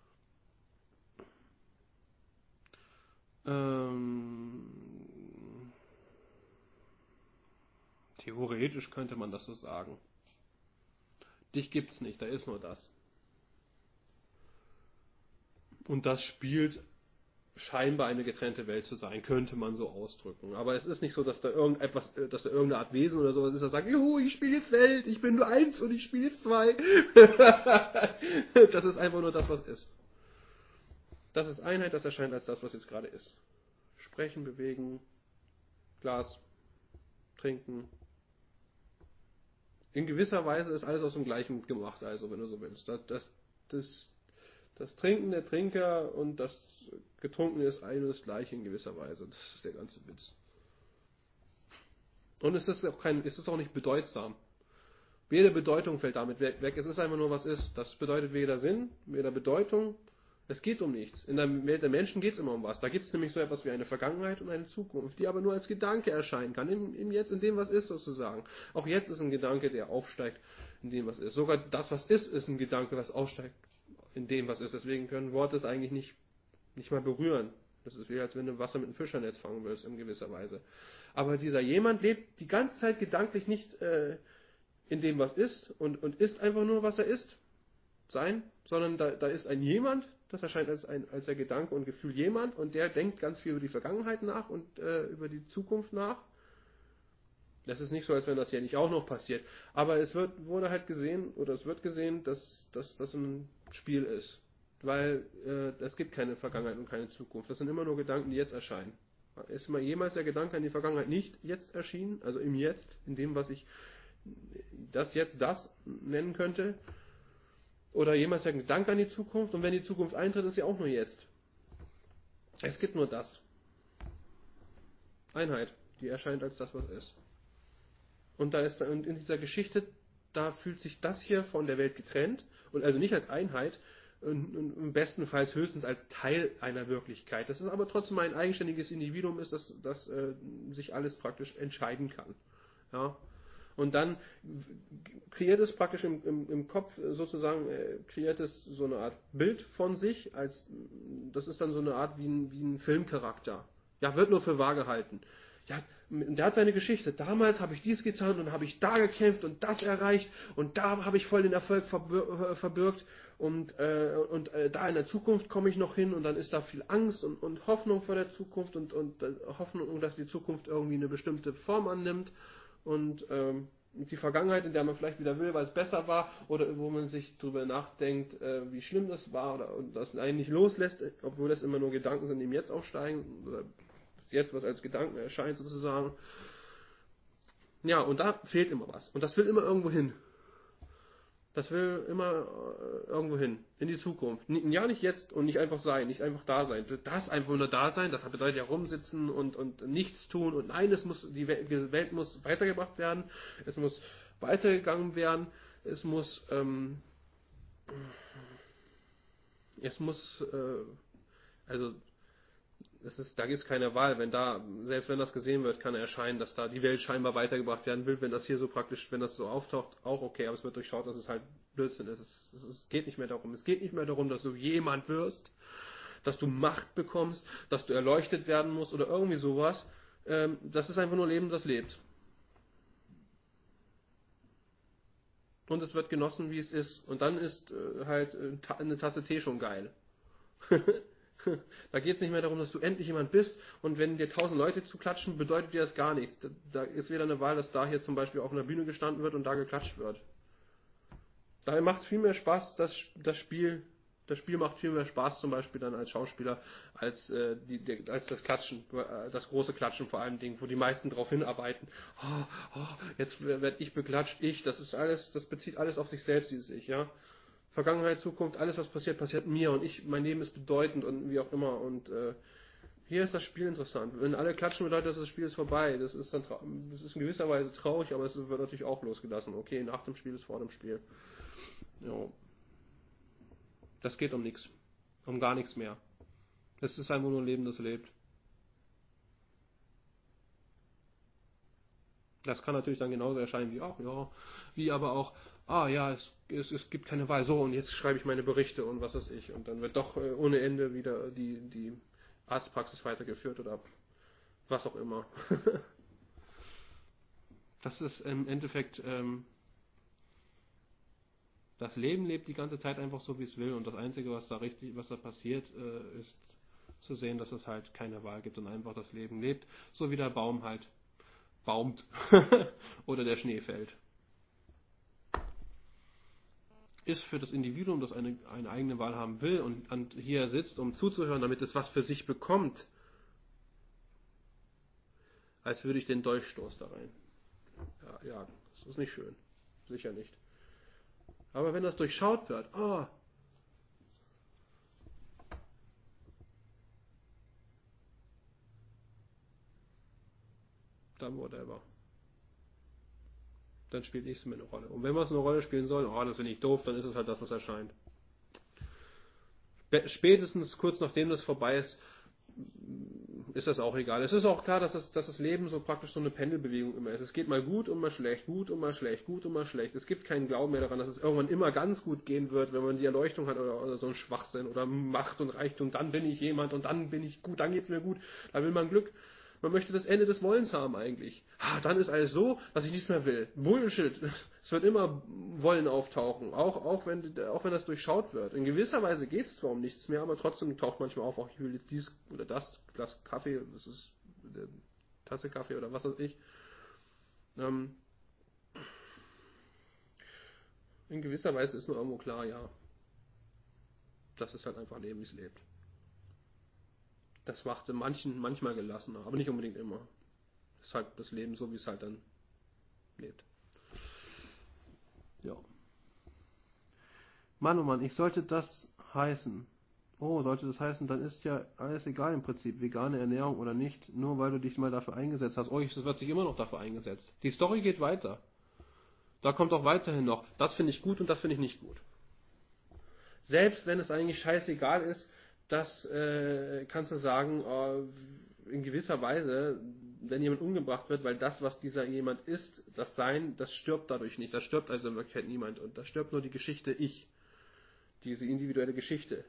Ähm, theoretisch könnte man das so sagen. Dich gibt's nicht, da ist nur das. Und das spielt scheinbar eine getrennte Welt zu sein, könnte man so ausdrücken. Aber es ist nicht so, dass da irgendetwas, dass da irgendeine Art Wesen oder sowas ist, das sagt, juhu, ich spiele jetzt Welt, ich bin nur eins und ich spiele jetzt zwei. Das ist einfach nur das, was ist. Das ist Einheit, das erscheint als das, was jetzt gerade ist. Sprechen, bewegen, Glas, trinken. In gewisser Weise ist alles aus dem Gleichen gemacht, also wenn du so willst. Das, das, das, das Trinken, der Trinker und das Getrunkene ist ein und das Gleiche in gewisser Weise. Das ist der ganze Witz. Und es ist auch kein, es ist auch nicht bedeutsam. Jede Bedeutung fällt damit weg. Es ist einfach nur, was ist. Das bedeutet weder Sinn, weder Bedeutung. Es geht um nichts. In der Welt der Menschen geht es immer um was. Da gibt es nämlich so etwas wie eine Vergangenheit und eine Zukunft, die aber nur als Gedanke erscheinen kann. Im, im Jetzt, in dem, was ist, sozusagen. Auch jetzt ist ein Gedanke, der aufsteigt in dem, was ist. Sogar das, was ist, ist ein Gedanke, was aufsteigt in dem, was ist. Deswegen können Worte es eigentlich nicht, nicht mal berühren. Das ist wie, als wenn du Wasser mit einem Fischernetz fangen willst, in gewisser Weise. Aber dieser jemand lebt die ganze Zeit gedanklich nicht äh, in dem, was ist und, und ist einfach nur, was er ist, sein, sondern da, da ist ein jemand, das erscheint als ein, als ein Gedanke und Gefühl jemand, und der denkt ganz viel über die Vergangenheit nach und äh, über die Zukunft nach. Das ist nicht so, als wenn das ja nicht auch noch passiert. Aber es wird, wurde halt gesehen, oder es wird gesehen, dass, dass das ein Spiel ist. weil äh, es gibt keine Vergangenheit und keine Zukunft. Das sind immer nur Gedanken, die jetzt erscheinen. Ist mal jemals der Gedanke an die Vergangenheit nicht jetzt erschienen, also im Jetzt, in dem, was ich das jetzt das nennen könnte? Oder jemals der Gedanke an die Zukunft? Und wenn die Zukunft eintritt, ist sie auch nur jetzt. Es gibt nur das. Einheit, die erscheint als das, was ist. Und da ist und in dieser Geschichte, da fühlt sich das hier von der Welt getrennt und also nicht als Einheit, und, und im besten Fall höchstens als Teil einer Wirklichkeit. Das ist aber trotzdem ein eigenständiges Individuum ist, das, das äh, sich alles praktisch entscheiden kann. Ja? Und dann kreiert es praktisch im, im, im Kopf sozusagen, äh, kreiert es so eine Art Bild von sich, als das ist dann so eine Art wie ein, wie ein Filmcharakter. Ja, wird nur für wahr gehalten. Ja, der hat seine Geschichte. Damals habe ich dies getan und dann habe ich da gekämpft und das erreicht und da habe ich voll den Erfolg verbürgt und, äh, und äh, da in der Zukunft komme ich noch hin und dann ist da viel Angst und, und Hoffnung vor der Zukunft und, und äh, Hoffnung, dass die Zukunft irgendwie eine bestimmte Form annimmt und ähm, die Vergangenheit, in der man vielleicht wieder will, weil es besser war oder wo man sich drüber nachdenkt, äh, wie schlimm das war oder und das einen nicht loslässt, obwohl das immer nur Gedanken sind, die im Jetzt aufsteigen oder jetzt was als Gedanken erscheint sozusagen. Ja, und da fehlt immer was. Und das will immer irgendwo hin. Das will immer äh, irgendwo hin. In die Zukunft. Ja, nicht jetzt und nicht einfach sein, nicht einfach da sein. Das einfach nur da sein, das bedeutet ja rumsitzen und, und nichts tun. Und nein, es muss, die Welt muss weitergebracht werden. Es muss weitergegangen werden. Es muss, ähm, es muss, äh, also, Das ist, da gibt es keine Wahl, wenn da, selbst wenn das gesehen wird, kann erscheinen, dass da die Welt scheinbar weitergebracht werden will, wenn das hier so praktisch, wenn das so auftaucht, auch okay, aber es wird durchschaut, dass es halt Blödsinn ist. Es, es, es geht nicht mehr darum. Es geht nicht mehr darum, dass du jemand wirst, dass du Macht bekommst, dass du erleuchtet werden musst oder irgendwie sowas. Ähm, das ist einfach nur Leben, das lebt. Und es wird genossen, wie es ist. Und dann ist äh, halt äh, eine Tasse Tee schon geil. Da geht es nicht mehr darum, dass du endlich jemand bist und wenn dir tausend Leute zuklatschen, bedeutet dir das gar nichts. Da, da ist wieder eine Wahl, dass da hier zum Beispiel auf einer Bühne gestanden wird und da geklatscht wird. Daher macht es viel mehr Spaß, das, das Spiel, das Spiel macht viel mehr Spaß zum Beispiel dann als Schauspieler, als, äh, die, die, als das Klatschen, äh, das große Klatschen vor allem Dingen, wo die meisten darauf hinarbeiten. Oh, oh, jetzt werde ich beklatscht, ich, das ist alles, das bezieht alles auf sich selbst, dieses Ich, ja. Vergangenheit, Zukunft, alles was passiert, passiert mir und ich, mein Leben ist bedeutend und wie auch immer und äh, hier ist das Spiel interessant. Wenn alle klatschen, bedeutet das, das Spiel ist vorbei. Das ist dann das ist in gewisser Weise traurig, aber es wird natürlich auch losgelassen. Okay, nach dem Spiel ist vor dem Spiel. Ja. Das geht um nichts. Um gar nichts mehr. Es ist einfach nur ein Leben, das lebt. Das kann natürlich dann genauso erscheinen wie auch, ja, wie aber auch, ah ja, es, es, es gibt keine Wahl, so und jetzt schreibe ich meine Berichte und was weiß ich. Und dann wird doch äh, ohne Ende wieder die, die Arztpraxis weitergeführt oder was auch immer. Das ist im Endeffekt, ähm, das Leben lebt die ganze Zeit einfach so, wie es will und das Einzige, was da richtig, was da passiert, äh, ist zu sehen, dass es halt keine Wahl gibt und einfach das Leben lebt, so wie der Baum halt baumt oder der Schnee fällt. Ist für das Individuum, das eine, eine eigene Wahl haben will und, und hier sitzt, um zuzuhören, damit es was für sich bekommt, als würde ich den Dolchstoß da rein. Ja, ja, das ist nicht schön. Sicher nicht. Aber wenn das durchschaut wird, oh, dann whatever. Dann spielt nichts mehr eine Rolle. Und wenn was eine Rolle spielen soll, oh, das finde ich doof, dann ist es halt das, was erscheint. Spätestens kurz nachdem das vorbei ist, ist das auch egal. Es ist auch klar, dass das, dass das Leben so praktisch so eine Pendelbewegung immer ist. Es geht mal gut und mal schlecht, gut und mal schlecht, gut und mal schlecht. Es gibt keinen Glauben mehr daran, dass es irgendwann immer ganz gut gehen wird, wenn man die Erleuchtung hat oder, oder so ein Schwachsinn oder Macht und Reichtum. Dann bin ich jemand und dann bin ich gut, dann geht's mir gut. Da will man Glück. Man möchte das Ende des Wollens haben eigentlich. Ah, dann ist alles so, dass ich nichts mehr will. Bullshit. Es wird immer Wollen auftauchen, auch, auch, wenn, auch wenn das durchschaut wird. In gewisser Weise geht es zwar um nichts mehr, aber trotzdem taucht manchmal auf, auch ich will jetzt dies oder das Glas Kaffee, das ist eine Tasse Kaffee oder was weiß ich. Ähm, in gewisser Weise ist nur irgendwo klar, ja. Das ist halt einfach Leben, wie es lebt. Das macht manchen manchmal gelassener, aber nicht unbedingt immer. Das ist halt das Leben so, wie es halt dann lebt. Ja. Mann, oh Mann, ich sollte das heißen. Oh, sollte das heißen, dann ist ja alles egal im Prinzip, vegane Ernährung oder nicht, nur weil du dich mal dafür eingesetzt hast. Oh, es wird sich immer noch dafür eingesetzt. Die Story geht weiter. Da kommt auch weiterhin noch, das finde ich gut und das finde ich nicht gut. Selbst wenn es eigentlich scheißegal ist, das äh, kannst du sagen, äh, in gewisser Weise, wenn jemand umgebracht wird, weil das, was dieser jemand ist, das Sein, das stirbt dadurch nicht. Da stirbt also in Wirklichkeit niemand. Und da stirbt nur die Geschichte Ich. Diese individuelle Geschichte.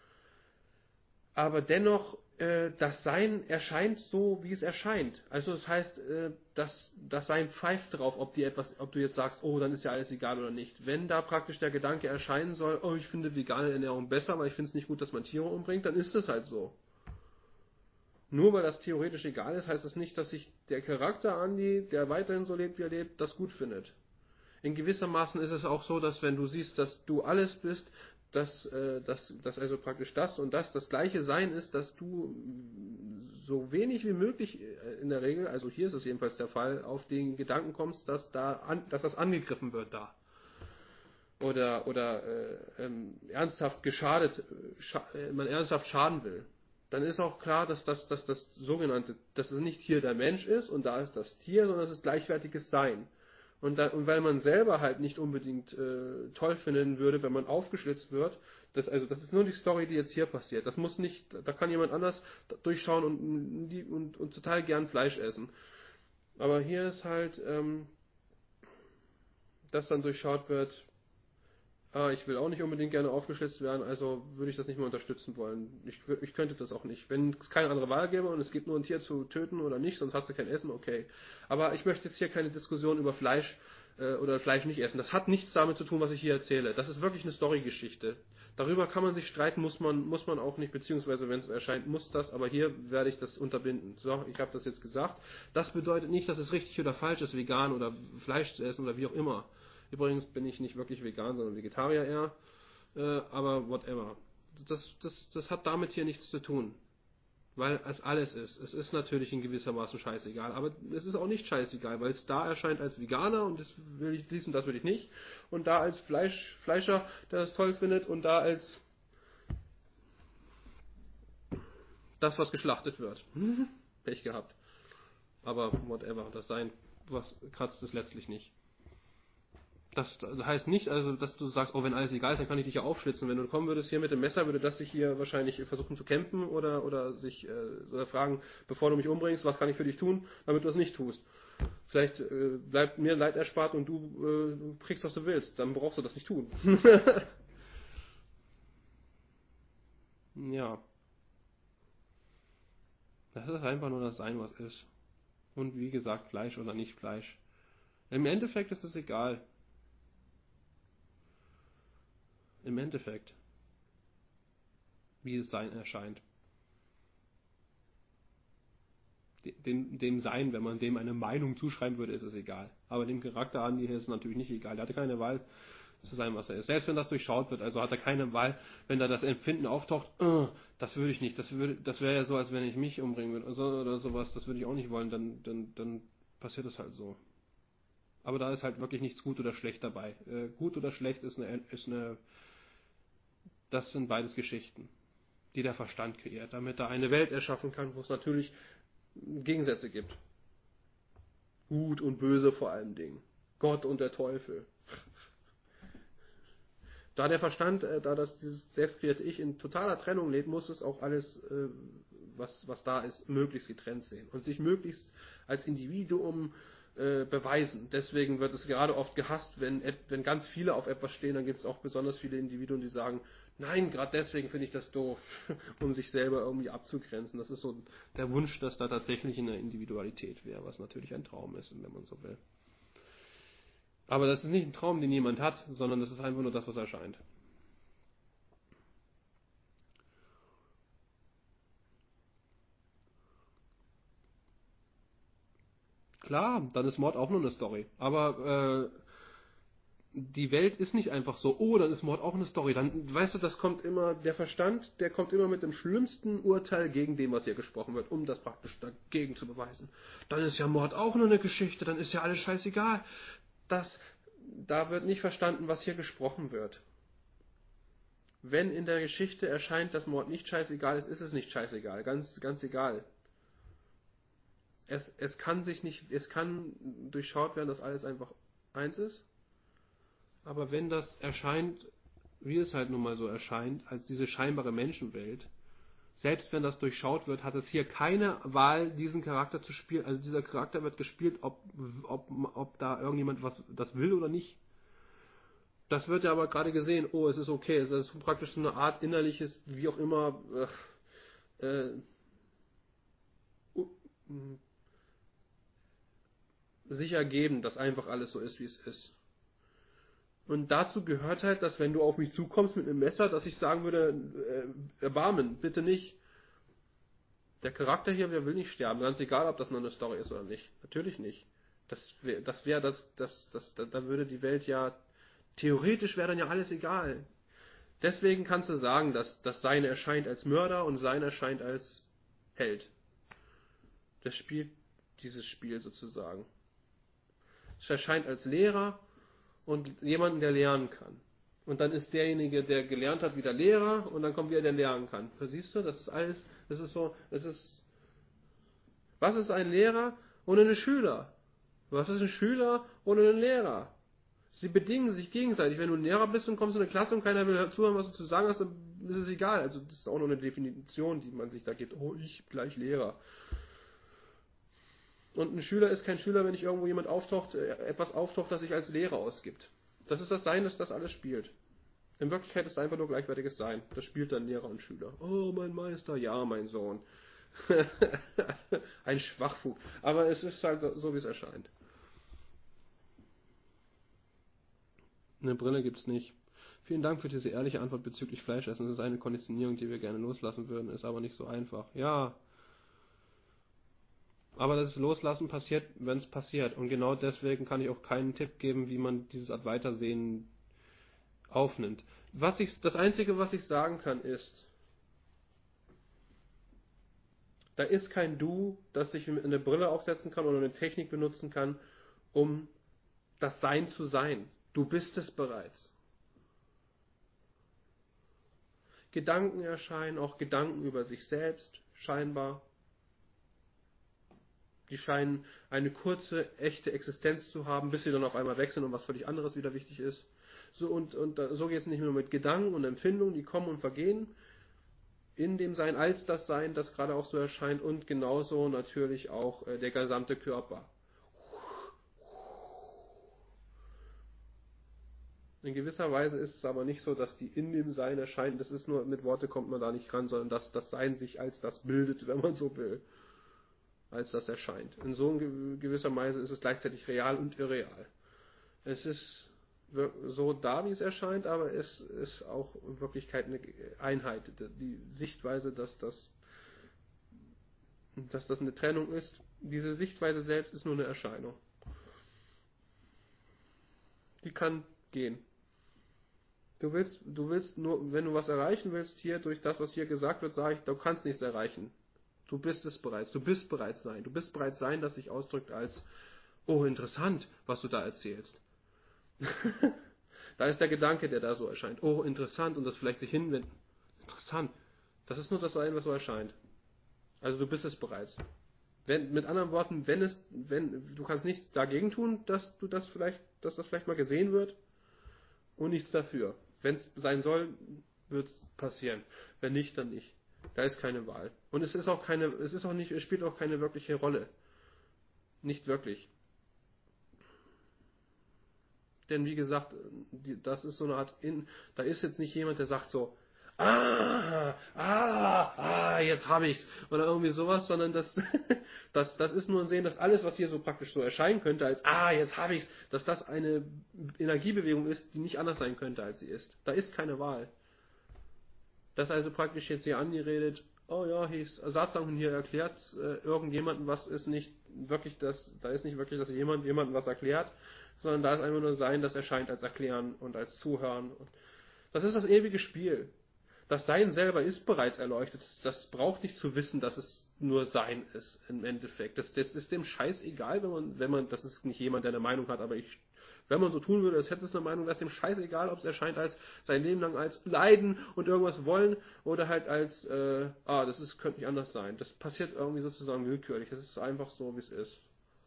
Aber dennoch, äh, das Sein erscheint so, wie es erscheint. Also das heißt, äh, das, das Sein pfeift drauf, ob, dir etwas, ob du jetzt sagst, oh, dann ist ja alles egal oder nicht. Wenn da praktisch der Gedanke erscheinen soll, oh, ich finde vegane Ernährung besser, weil ich finde es nicht gut, dass man Tiere umbringt, dann ist es halt so. Nur weil das theoretisch egal ist, heißt das nicht, dass sich der Charakter Andi, der weiterhin so lebt, wie er lebt, das gut findet. In gewissermaßen ist es auch so, dass wenn du siehst, dass du alles bist, dass, äh, dass, dass also praktisch das und das das gleiche Sein ist, dass du so wenig wie möglich in der Regel, also hier ist es jedenfalls der Fall, auf den Gedanken kommst, dass da an, dass das angegriffen wird da. Oder, oder äh, ähm, ernsthaft geschadet, scha äh, man ernsthaft schaden will. Dann ist auch klar, dass das, dass das sogenannte, dass es nicht hier der Mensch ist und da ist das Tier, sondern es ist gleichwertiges Sein. Und, da, und weil man selber halt nicht unbedingt äh, toll finden würde, wenn man aufgeschlitzt wird, das, also das ist nur die Story, die jetzt hier passiert. Das muss nicht, da kann jemand anders durchschauen und, und, und, und total gern Fleisch essen. Aber hier ist halt, ähm, dass dann durchschaut wird, ah, ich will auch nicht unbedingt gerne aufgeschlitzt werden, also würde ich das nicht mehr unterstützen wollen. Ich, ich könnte das auch nicht. Wenn es keine andere Wahl gäbe und es gibt nur ein Tier zu töten oder nicht, sonst hast du kein Essen, okay. Aber ich möchte jetzt hier keine Diskussion über Fleisch äh, oder Fleisch nicht essen. Das hat nichts damit zu tun, was ich hier erzähle. Das ist wirklich eine Storygeschichte. Darüber kann man sich streiten, muss man, muss man auch nicht, beziehungsweise wenn es erscheint, muss das, aber hier werde ich das unterbinden. So, ich habe das jetzt gesagt. Das bedeutet nicht, dass es richtig oder falsch ist, vegan oder Fleisch zu essen oder wie auch immer. Übrigens bin ich nicht wirklich vegan, sondern Vegetarier eher. Äh, aber whatever. Das, das, das hat damit hier nichts zu tun. Weil es alles ist. Es ist natürlich in gewissermaßen scheißegal. Aber es ist auch nicht scheißegal, weil es da erscheint als Veganer und das will ich, dies und das will ich nicht. Und da als Fleisch, Fleischer, der das toll findet und da als das, was geschlachtet wird. Pech gehabt. Aber whatever. Das Sein, was kratzt es letztlich nicht. Das heißt nicht, also, dass du sagst, oh, wenn alles egal ist, dann kann ich dich ja aufschlitzen. Wenn du kommen würdest hier mit dem Messer, würde das sich hier wahrscheinlich versuchen zu kämpfen oder, oder sich äh, oder fragen, bevor du mich umbringst, was kann ich für dich tun, damit du es nicht tust. Vielleicht äh, bleibt mir Leid erspart und du äh, kriegst, was du willst. Dann brauchst du das nicht tun. Ja. Das ist einfach nur das Sein, was ist. Und wie gesagt, Fleisch oder nicht Fleisch. Im Endeffekt ist es egal. Im Endeffekt. Wie es Sein erscheint. Dem, dem Sein, wenn man dem eine Meinung zuschreiben würde, ist es egal. Aber dem Charakter Andi ist es natürlich nicht egal. Der hatte keine Wahl zu sein, was er ist. Selbst wenn das durchschaut wird, also hat er keine Wahl, wenn da das Empfinden auftaucht, oh, das würde ich nicht, das würde, das wäre ja so, als wenn ich mich umbringen würde oder, oder sowas, das würde ich auch nicht wollen, dann, dann, dann passiert es halt so. Aber da ist halt wirklich nichts gut oder schlecht dabei. Äh, gut oder schlecht ist eine, ist eine, das sind beides Geschichten, die der Verstand kreiert, damit er eine Welt erschaffen kann, wo es natürlich Gegensätze gibt. Gut und böse vor allen Dingen. Gott und der Teufel. Da der Verstand, äh, da das dieses selbstkreierte Ich in totaler Trennung lebt, muss es auch alles, äh, was, was da ist, möglichst getrennt sehen. Und sich möglichst als Individuum äh, beweisen. Deswegen wird es gerade oft gehasst, wenn, wenn ganz viele auf etwas stehen, dann gibt es auch besonders viele Individuen, die sagen, nein, gerade deswegen finde ich das doof, um sich selber irgendwie abzugrenzen. Das ist so der Wunsch, dass da tatsächlich eine Individualität wäre, was natürlich ein Traum ist, wenn man so will. Aber das ist nicht ein Traum, den jemand hat, sondern das ist einfach nur das, was erscheint. Klar, dann ist Mord auch nur eine Story. Aber die Welt ist nicht einfach so, oh, dann ist Mord auch eine Story. Dann, weißt du, das kommt immer, der Verstand, der kommt immer mit dem schlimmsten Urteil gegen dem, was hier gesprochen wird, um das praktisch dagegen zu beweisen. Dann ist ja Mord auch nur eine Geschichte, dann ist ja alles scheißegal. Das, da wird nicht verstanden, was hier gesprochen wird. Wenn in der Geschichte erscheint, dass Mord nicht scheißegal ist, ist es nicht scheißegal, ganz, ganz egal. Es, es kann sich nicht, es kann durchschaut werden, dass alles einfach eins ist. Aber wenn das erscheint, wie es halt nun mal so erscheint, als diese scheinbare Menschenwelt, selbst wenn das durchschaut wird, hat es hier keine Wahl, diesen Charakter zu spielen. Also dieser Charakter wird gespielt, ob, ob, ob da irgendjemand was das will oder nicht. Das wird ja aber gerade gesehen, oh, es ist okay, es ist praktisch so eine Art innerliches, wie auch immer, äh, uh, sich ergeben, dass einfach alles so ist, wie es ist. Und dazu gehört halt, dass wenn du auf mich zukommst mit einem Messer, dass ich sagen würde, äh, Erbarmen, bitte nicht. Der Charakter hier, der will nicht sterben, ganz egal, ob das noch eine Story ist oder nicht. Natürlich nicht. Das wäre, das wäre, das, das, das, da, da würde die Welt ja, theoretisch wäre dann ja alles egal. Deswegen kannst du sagen, dass das Sein erscheint als Mörder und Sein erscheint als Held. Das spielt dieses Spiel sozusagen. Es erscheint als Lehrer und jemanden, der lernen kann. Und dann ist derjenige, der gelernt hat, wieder Lehrer und dann kommt wieder der lernen kann. Siehst du, das ist alles, das ist so, das ist, was ist ein Lehrer ohne einen Schüler? Was ist ein Schüler ohne einen Lehrer? Sie bedingen sich gegenseitig. Wenn du ein Lehrer bist und kommst in eine Klasse und keiner will zuhören, was du zu sagen hast, dann ist es egal. Also das ist auch nur eine Definition, die man sich da gibt. Oh, ich gleich Lehrer. Und ein Schüler ist kein Schüler, wenn nicht irgendwo jemand auftaucht, etwas auftaucht, das sich als Lehrer ausgibt. Das ist das Sein, das das alles spielt. In Wirklichkeit ist es einfach nur gleichwertiges Sein. Das spielt dann Lehrer und Schüler. Oh, mein Meister, ja, mein Sohn. Ein Schwachfug. Aber es ist halt so, so wie es erscheint. Eine Brille gibt's nicht. Vielen Dank für diese ehrliche Antwort bezüglich Fleischessen. Das ist eine Konditionierung, die wir gerne loslassen würden, ist aber nicht so einfach. Ja. Aber das Loslassen passiert, wenn es passiert. Und genau deswegen kann ich auch keinen Tipp geben, wie man dieses Art Weitersehen aufnimmt. Was ich, das Einzige, was ich sagen kann, ist, da ist kein Du, das sich eine Brille aufsetzen kann oder eine Technik benutzen kann, um das Sein zu sein. Du bist es bereits. Gedanken erscheinen, auch Gedanken über sich selbst, scheinbar. Die scheinen eine kurze, echte Existenz zu haben, bis sie dann auf einmal weg sind und was völlig anderes wieder wichtig ist. So, und, und so geht es nicht nur mit Gedanken und Empfindungen, die kommen und vergehen, in dem Sein als das Sein, das gerade auch so erscheint, und genauso natürlich auch äh, der gesamte Körper. In gewisser Weise ist es aber nicht so, dass die in dem Sein erscheinen, das ist nur, mit Worte kommt man da nicht ran, sondern dass das Sein sich als das bildet, wenn man so will, als das erscheint. In so gewisser Weise ist es gleichzeitig real und irreal. Es ist so da, wie es erscheint, aber es ist auch in Wirklichkeit eine Einheit. Die Sichtweise, dass das, dass das eine Trennung ist, diese Sichtweise selbst ist nur eine Erscheinung. Die kann gehen. Du willst, du willst nur, wenn du was erreichen willst, hier durch das, was hier gesagt wird, sage ich, du kannst nichts erreichen. Du bist es bereits. Du bist bereits Sein. Du bist bereits Sein, das sich ausdrückt als, oh, interessant, was du da erzählst. Da ist der Gedanke, der da so erscheint. Oh, interessant, und das vielleicht sich hinwenden. Interessant. Das ist nur das Sein, was so erscheint. Also du bist es bereits. Wenn, mit anderen Worten, wenn es, wenn, du kannst nichts dagegen tun, dass du das vielleicht, dass das vielleicht mal gesehen wird, und nichts dafür. Wenn es sein soll, wird es passieren. Wenn nicht, dann nicht. Da ist keine Wahl. Und es ist auch keine, es ist auch nicht, es spielt auch keine wirkliche Rolle. Nicht wirklich. Denn wie gesagt, das ist so eine Art, in, da ist jetzt nicht jemand, der sagt so, ah, ah, ah, jetzt habe ich's, oder irgendwie sowas, sondern das, das, das ist nur ein Sehen, dass alles, was hier so praktisch so erscheinen könnte, als, ah, jetzt habe ich's, dass das eine Energiebewegung ist, die nicht anders sein könnte, als sie ist. Da ist keine Wahl. Das ist also praktisch jetzt hier angeredet, oh ja, hieß Satzang hier erklärt äh, irgendjemandem was, ist nicht wirklich das, da ist nicht wirklich, dass jemand jemandem was erklärt, sondern da ist einfach nur Sein, das erscheint als Erklären und als Zuhören. Und das ist das ewige Spiel. Das Sein selber ist bereits erleuchtet. Das braucht nicht zu wissen, dass es nur Sein ist im Endeffekt. Das, das ist dem Scheiß egal, wenn man, wenn man, das ist nicht jemand, der eine Meinung hat, aber ich, wenn man so tun würde, als hätte es eine Meinung, wäre es dem Scheiß egal, ob es erscheint als sein Leben lang als Leiden und irgendwas wollen oder halt als, äh, ah, das ist, könnte nicht anders sein. Das passiert irgendwie sozusagen willkürlich. Das ist einfach so, wie es ist.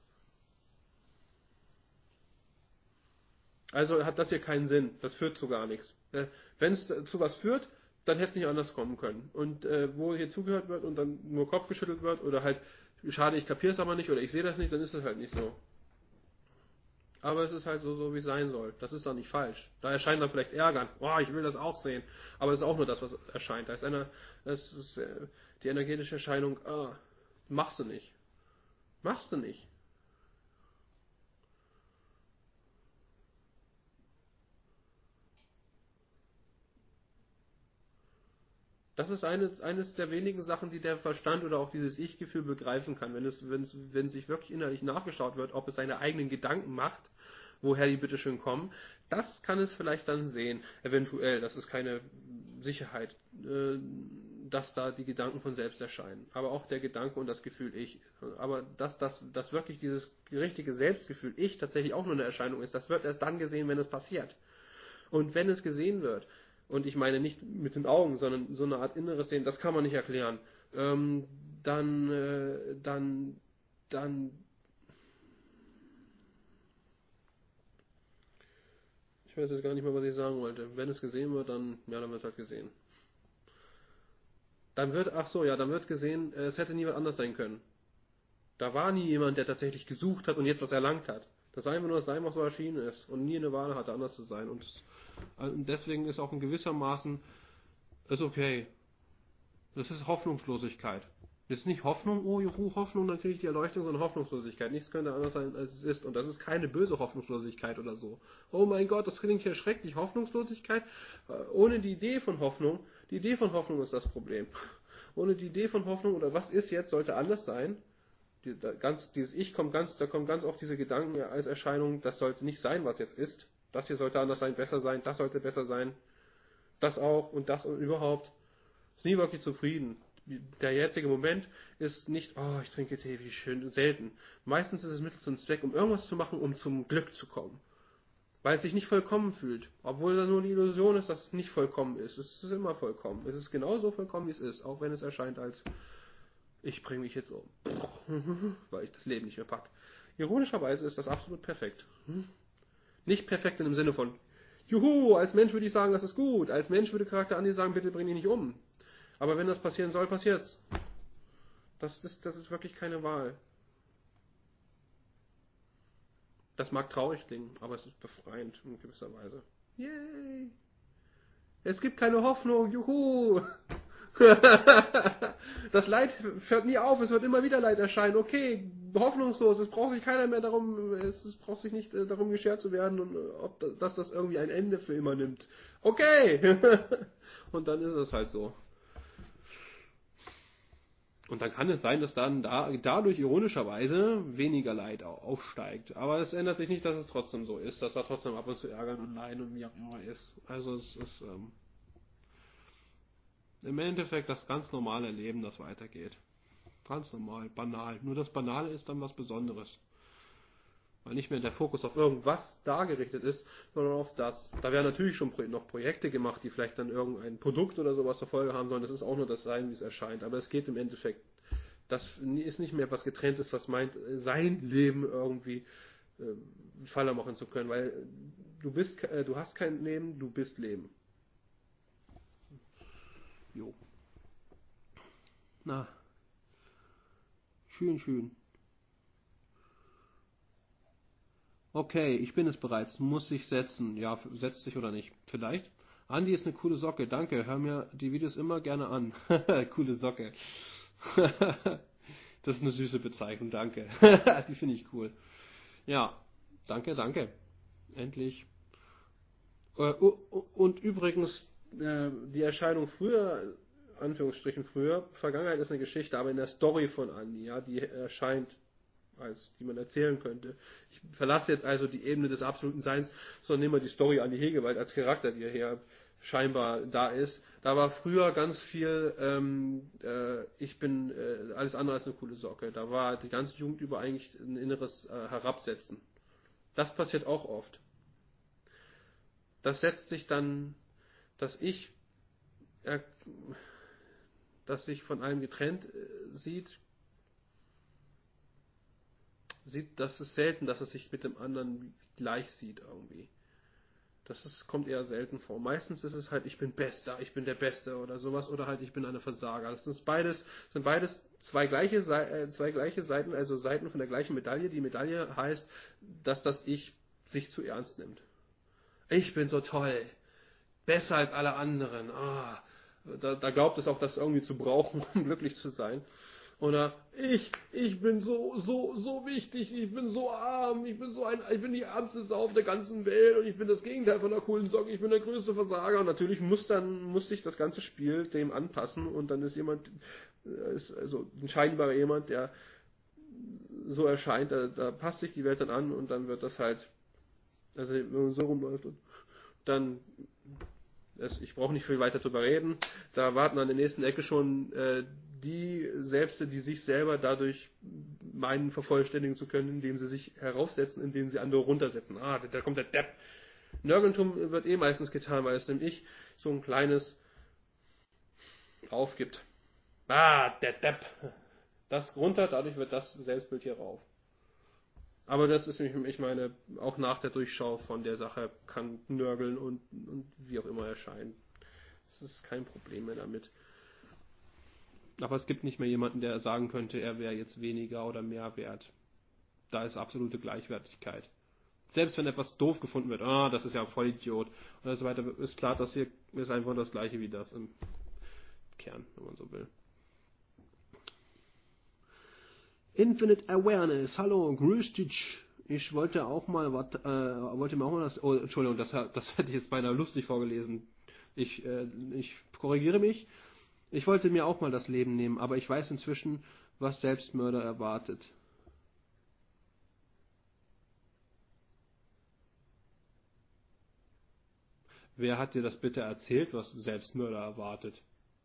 Also hat das hier keinen Sinn. Das führt zu gar nichts. Wenn es zu was führt, dann hätte es nicht anders kommen können. Und äh, wo hier zugehört wird und dann nur Kopf geschüttelt wird oder halt, schade, ich kapiere es aber nicht oder ich sehe das nicht, dann ist es halt nicht so. Aber es ist halt so, so wie es sein soll. Das ist doch nicht falsch. Da erscheint dann vielleicht Ärgern. Oh, ich will das auch sehen. Aber es ist auch nur das, was erscheint. Da ist eine, das ist äh, die energetische Erscheinung, ah, machst du nicht. Machst du nicht. Das ist eines, eines der wenigen Sachen, die der Verstand oder auch dieses Ich-Gefühl begreifen kann. Wenn es, wenn es, wenn sich wirklich innerlich nachgeschaut wird, ob es seine eigenen Gedanken macht, woher die bitteschön kommen, das kann es vielleicht dann sehen. Eventuell, das ist keine Sicherheit, äh, dass da die Gedanken von selbst erscheinen. Aber auch der Gedanke und das Gefühl Ich. Aber dass, dass, dass wirklich dieses richtige Selbstgefühl Ich tatsächlich auch nur eine Erscheinung ist, das wird erst dann gesehen, wenn es passiert. Und wenn es gesehen wird, und ich meine nicht mit den Augen, sondern so eine Art inneres Sehen, das kann man nicht erklären, ähm, dann, äh, dann, dann, ich weiß jetzt gar nicht mehr, was ich sagen wollte. Wenn es gesehen wird, dann, ja, dann wird es halt gesehen. Dann wird, ach so, ja, dann wird gesehen, äh, es hätte niemand anders sein können. Da war nie jemand, der tatsächlich gesucht hat und jetzt was erlangt hat. Das sei einfach nur das Sein, was so erschienen ist und nie eine Wahl hatte, anders zu sein. Und, und deswegen ist auch in gewissermaßen ist okay. Das ist Hoffnungslosigkeit. Das ist nicht Hoffnung, oh juhu, Hoffnung, dann kriege ich die Erleuchtung, sondern Hoffnungslosigkeit. Nichts könnte anders sein, als es ist. Und das ist keine böse Hoffnungslosigkeit oder so. Oh mein Gott, das klingt ja schrecklich. Hoffnungslosigkeit? Ohne die Idee von Hoffnung. Die Idee von Hoffnung ist das Problem. Ohne die Idee von Hoffnung oder was ist jetzt, sollte anders sein. Die, da, ganz, dieses Ich kommt ganz, da kommen ganz oft diese Gedanken als Erscheinung, das sollte nicht sein, was jetzt ist. Das hier sollte anders sein, besser sein, das sollte besser sein. Das auch und das und überhaupt. Ist nie wirklich zufrieden. Der jetzige Moment ist nicht, oh, ich trinke Tee, wie schön, selten. Meistens ist es Mittel zum Zweck, um irgendwas zu machen, um zum Glück zu kommen. Weil es sich nicht vollkommen fühlt. Obwohl das nur die Illusion ist, dass es nicht vollkommen ist. Es ist immer vollkommen. Es ist genauso vollkommen, wie es ist. Auch wenn es erscheint als, ich bringe mich jetzt um. Weil ich das Leben nicht mehr pack. Ironischerweise ist das absolut perfekt. Nicht perfekt in dem Sinne von, juhu, als Mensch würde ich sagen, das ist gut. Als Mensch würde Charakter Andi sagen, bitte bring dich nicht um. Aber wenn das passieren soll, passiert's. Das ist, das ist wirklich keine Wahl. Das mag traurig klingen, aber es ist befreiend in gewisser Weise. Yay! Es gibt keine Hoffnung, juhu! Das Leid hört nie auf, es wird immer wieder Leid erscheinen. Okay, hoffnungslos, es braucht sich keiner mehr darum, es, es braucht sich nicht äh, darum geschert zu werden, und, äh, ob, dass das irgendwie ein Ende für immer nimmt. Okay! Und dann ist es halt so. Und dann kann es sein, dass dann da, dadurch ironischerweise weniger Leid aufsteigt. Aber es ändert sich nicht, dass es trotzdem so ist, dass da trotzdem ab und zu Ärger und Leid und wie auch immer ist. Also es ist ähm, im Endeffekt das ganz normale Leben, das weitergeht. Ganz normal, banal. Nur das Banale ist dann was Besonderes. Weil nicht mehr der Fokus auf irgendwas dargerichtet ist, sondern auf das. Da werden natürlich schon noch Projekte gemacht, die vielleicht dann irgendein Produkt oder sowas zur Folge haben sollen. Das ist auch nur das Sein, wie es erscheint. Aber es geht im Endeffekt, das ist nicht mehr was Getrenntes, was meint, sein Leben irgendwie äh, Faller machen zu können. Weil du bist, äh, du hast kein Leben, du bist Leben. Jo. Na, schön, schön. Okay, ich bin es bereits. Muss sich setzen. Ja, setzt sich oder nicht? Vielleicht. Andi ist eine coole Socke. Danke. Hör mir die Videos immer gerne an. Coole Socke. Das ist eine süße Bezeichnung. Danke. Die finde ich cool. Ja. Danke, danke. Endlich. Äh, Und übrigens, äh, die Erscheinung früher Anführungsstrichen früher. Vergangenheit ist eine Geschichte, aber in der Story von Andi, ja, die erscheint, als die man erzählen könnte. Ich verlasse jetzt also die Ebene des absoluten Seins, sondern nehme mal die Story Andi Hegewald als Charakter, die hier scheinbar da ist. Da war früher ganz viel, ähm, äh, ich bin äh, alles andere als eine coole Socke. Da war die ganze Jugend über eigentlich ein inneres äh, Herabsetzen. Das passiert auch oft. Das setzt sich dann, dass ich, äh, dass sich von allem getrennt äh, sieht, sieht, das ist selten, dass es sich mit dem anderen gleich sieht irgendwie. Das ist, kommt eher selten vor. Meistens ist es halt, ich bin Bester, ich bin der Beste oder sowas, oder halt, ich bin eine Versager. Das sind beides, sind beides zwei gleiche, äh, zwei gleiche Seiten, also Seiten von der gleichen Medaille. Die Medaille heißt, dass das Ich sich zu ernst nimmt. Ich bin so toll, besser als alle anderen. Ah, da, da glaubt es auch, das irgendwie zu brauchen, um glücklich zu sein. Oder ich, ich bin so, so, so wichtig, ich bin so arm, ich bin so ein, ich bin die ärmste Sau auf der ganzen Welt und ich bin das Gegenteil von der coolen Socke, ich bin der größte Versager. Und natürlich muss dann, muss sich das ganze Spiel dem anpassen und dann ist jemand, ist also ein scheinbarer jemand, der so erscheint, da, da passt sich die Welt dann an und dann wird das halt, also wenn man so rumläuft und dann, das, ich brauche nicht viel weiter drüber reden, da warten an der nächsten Ecke schon äh, die Selbste, die sich selber dadurch meinen, vervollständigen zu können, indem sie sich heraufsetzen, indem sie andere runtersetzen. Ah, da, da kommt der Depp. Nörgeltum wird eh meistens getan, weil es nämlich so ein kleines aufgibt. Ah, der Depp. Das runter, dadurch wird das Selbstbild hier rauf. Aber das ist, ich meine, auch nach der Durchschau von der Sache kann Nörgeln und, und wie auch immer erscheinen. Das ist kein Problem mehr damit. Aber es gibt nicht mehr jemanden, der sagen könnte, er wäre jetzt weniger oder mehr wert. Da ist absolute Gleichwertigkeit. Selbst wenn etwas doof gefunden wird, ah, das ist ja voll Idiot oder so weiter, ist klar, das hier ist einfach das Gleiche wie das im Kern, wenn man so will. Infinite Awareness, hallo, grüß dich. Ich wollte auch mal was, äh, wollte mir auch mal das, oh, Entschuldigung, das, das hätte ich jetzt beinahe lustig vorgelesen. Ich, äh, ich korrigiere mich. Ich wollte mir auch mal das Leben nehmen, aber ich weiß inzwischen, was Selbstmörder erwartet. Wer hat dir das bitte erzählt, was Selbstmörder erwartet?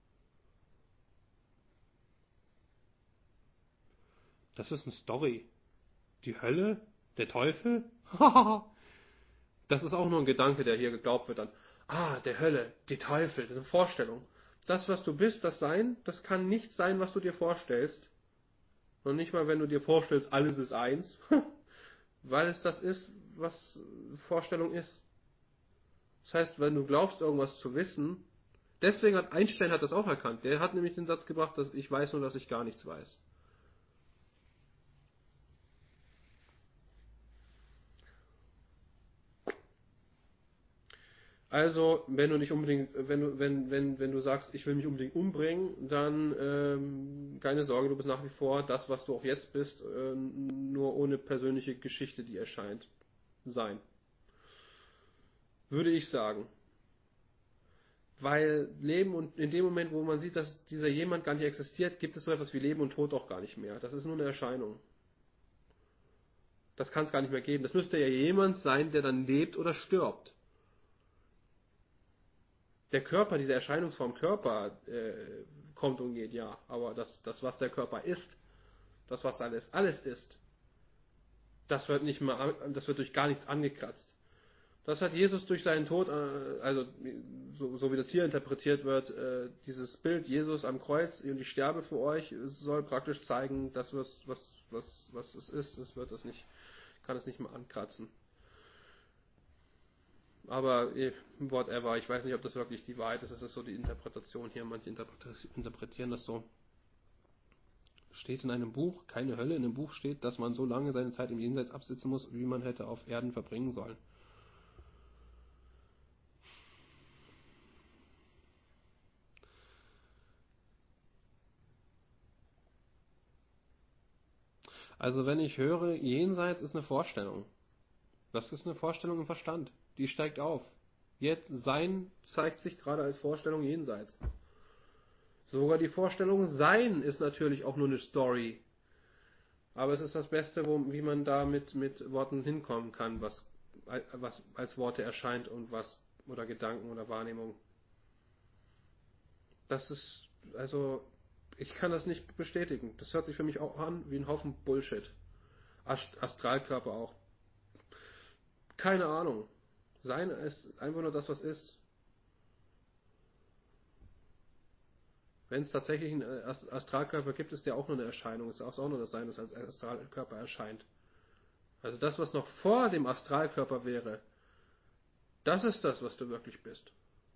Das ist eine Story. Die Hölle? Der Teufel? Das ist auch nur ein Gedanke, der hier geglaubt wird dann. Ah, der Hölle, die Teufel, das ist eine Vorstellung. Das, was du bist, das Sein, das kann nicht sein, was du dir vorstellst. Und nicht mal, wenn du dir vorstellst, alles ist eins. Weil es das ist, was Vorstellung ist. Das heißt, wenn du glaubst, irgendwas zu wissen, deswegen hat Einstein hat das auch erkannt. Der hat nämlich den Satz gebracht, dass ich weiß nur, dass ich gar nichts weiß. Also, wenn du nicht unbedingt, wenn du, wenn, wenn, wenn du sagst, ich will mich unbedingt umbringen, dann ähm, keine Sorge, du bist nach wie vor das, was du auch jetzt bist, äh, nur ohne persönliche Geschichte, die erscheint, sein. Würde ich sagen. Weil Leben und in dem Moment, wo man sieht, dass dieser jemand gar nicht existiert, gibt es so etwas wie Leben und Tod auch gar nicht mehr. Das ist nur eine Erscheinung. Das kann es gar nicht mehr geben. Das müsste ja jemand sein, der dann lebt oder stirbt. Der Körper, diese Erscheinungsform Körper äh, kommt und geht, ja. Aber das, das, was der Körper ist, das, was alles, alles ist, das wird nicht mehr, das wird durch gar nichts angekratzt. Das hat Jesus durch seinen Tod, also so, so wie das hier interpretiert wird, dieses Bild Jesus am Kreuz und ich sterbe für euch, soll praktisch zeigen, dass was, was, was, was es ist, es wird es nicht, kann es nicht mehr ankratzen. Aber whatever, ich weiß nicht, ob das wirklich die Wahrheit ist, es ist so die Interpretation hier, manche interpretieren das so. Steht in einem Buch, keine Hölle, in dem Buch steht, dass man so lange seine Zeit im Jenseits absitzen muss, wie man hätte auf Erden verbringen sollen. Also wenn ich höre, Jenseits ist eine Vorstellung. Das ist eine Vorstellung im Verstand. Die steigt auf. Jetzt Sein zeigt sich gerade als Vorstellung jenseits. Sogar die Vorstellung Sein ist natürlich auch nur eine Story. Aber es ist das Beste, wo, wie man da mit, mit Worten hinkommen kann, was, was als Worte erscheint und was, oder Gedanken oder Wahrnehmung. Das ist, also, ich kann das nicht bestätigen. Das hört sich für mich auch an wie ein Haufen Bullshit. Ast- Astralkörper auch. Keine Ahnung. Sein ist einfach nur das, was ist. Wenn es tatsächlich einen Astralkörper gibt, ist der auch nur eine Erscheinung. Es ist auch nur das Sein, das als Astralkörper erscheint. Also das, was noch vor dem Astralkörper wäre, das ist das, was du wirklich bist.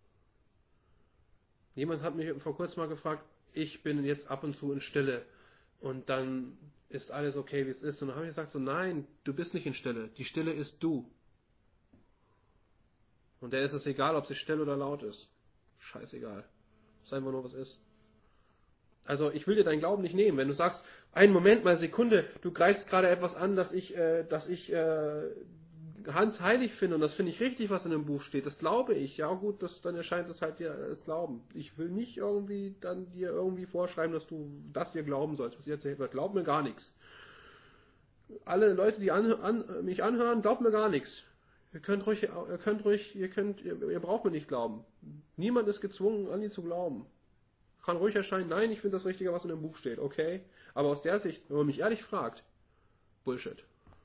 Jemand hat mich vor kurzem mal gefragt, ich bin jetzt ab und zu in Stille und dann ist alles okay, wie es ist. Und dann habe ich gesagt, so nein, du bist nicht in Stille. Die Stille ist du. Und der ist es egal, ob sie still oder laut ist. Scheißegal. Es ist einfach nur, was ist. Also ich will dir deinen Glauben nicht nehmen. Wenn du sagst, einen Moment mal, Sekunde, du greifst gerade etwas an, dass ich, äh, dass ich äh, Hans heilig finde und das finde ich richtig, was in dem Buch steht. Das glaube ich. Ja gut, das, dann erscheint es halt dir als Glauben. Ich will nicht irgendwie dann dir irgendwie vorschreiben, dass du das dir glauben sollst, was dir erzählt wird. Glaub mir gar nichts. Alle Leute, die an, an, mich anhören, glaubt mir gar nichts. Ihr könnt ruhig, ihr könnt ruhig, ihr könnt, ihr, ihr braucht mir nicht glauben. Niemand ist gezwungen, an ihn zu glauben. Kann ruhig erscheinen, nein, ich finde das Richtige, was in dem Buch steht, okay? Aber aus der Sicht, wenn man mich ehrlich fragt, Bullshit.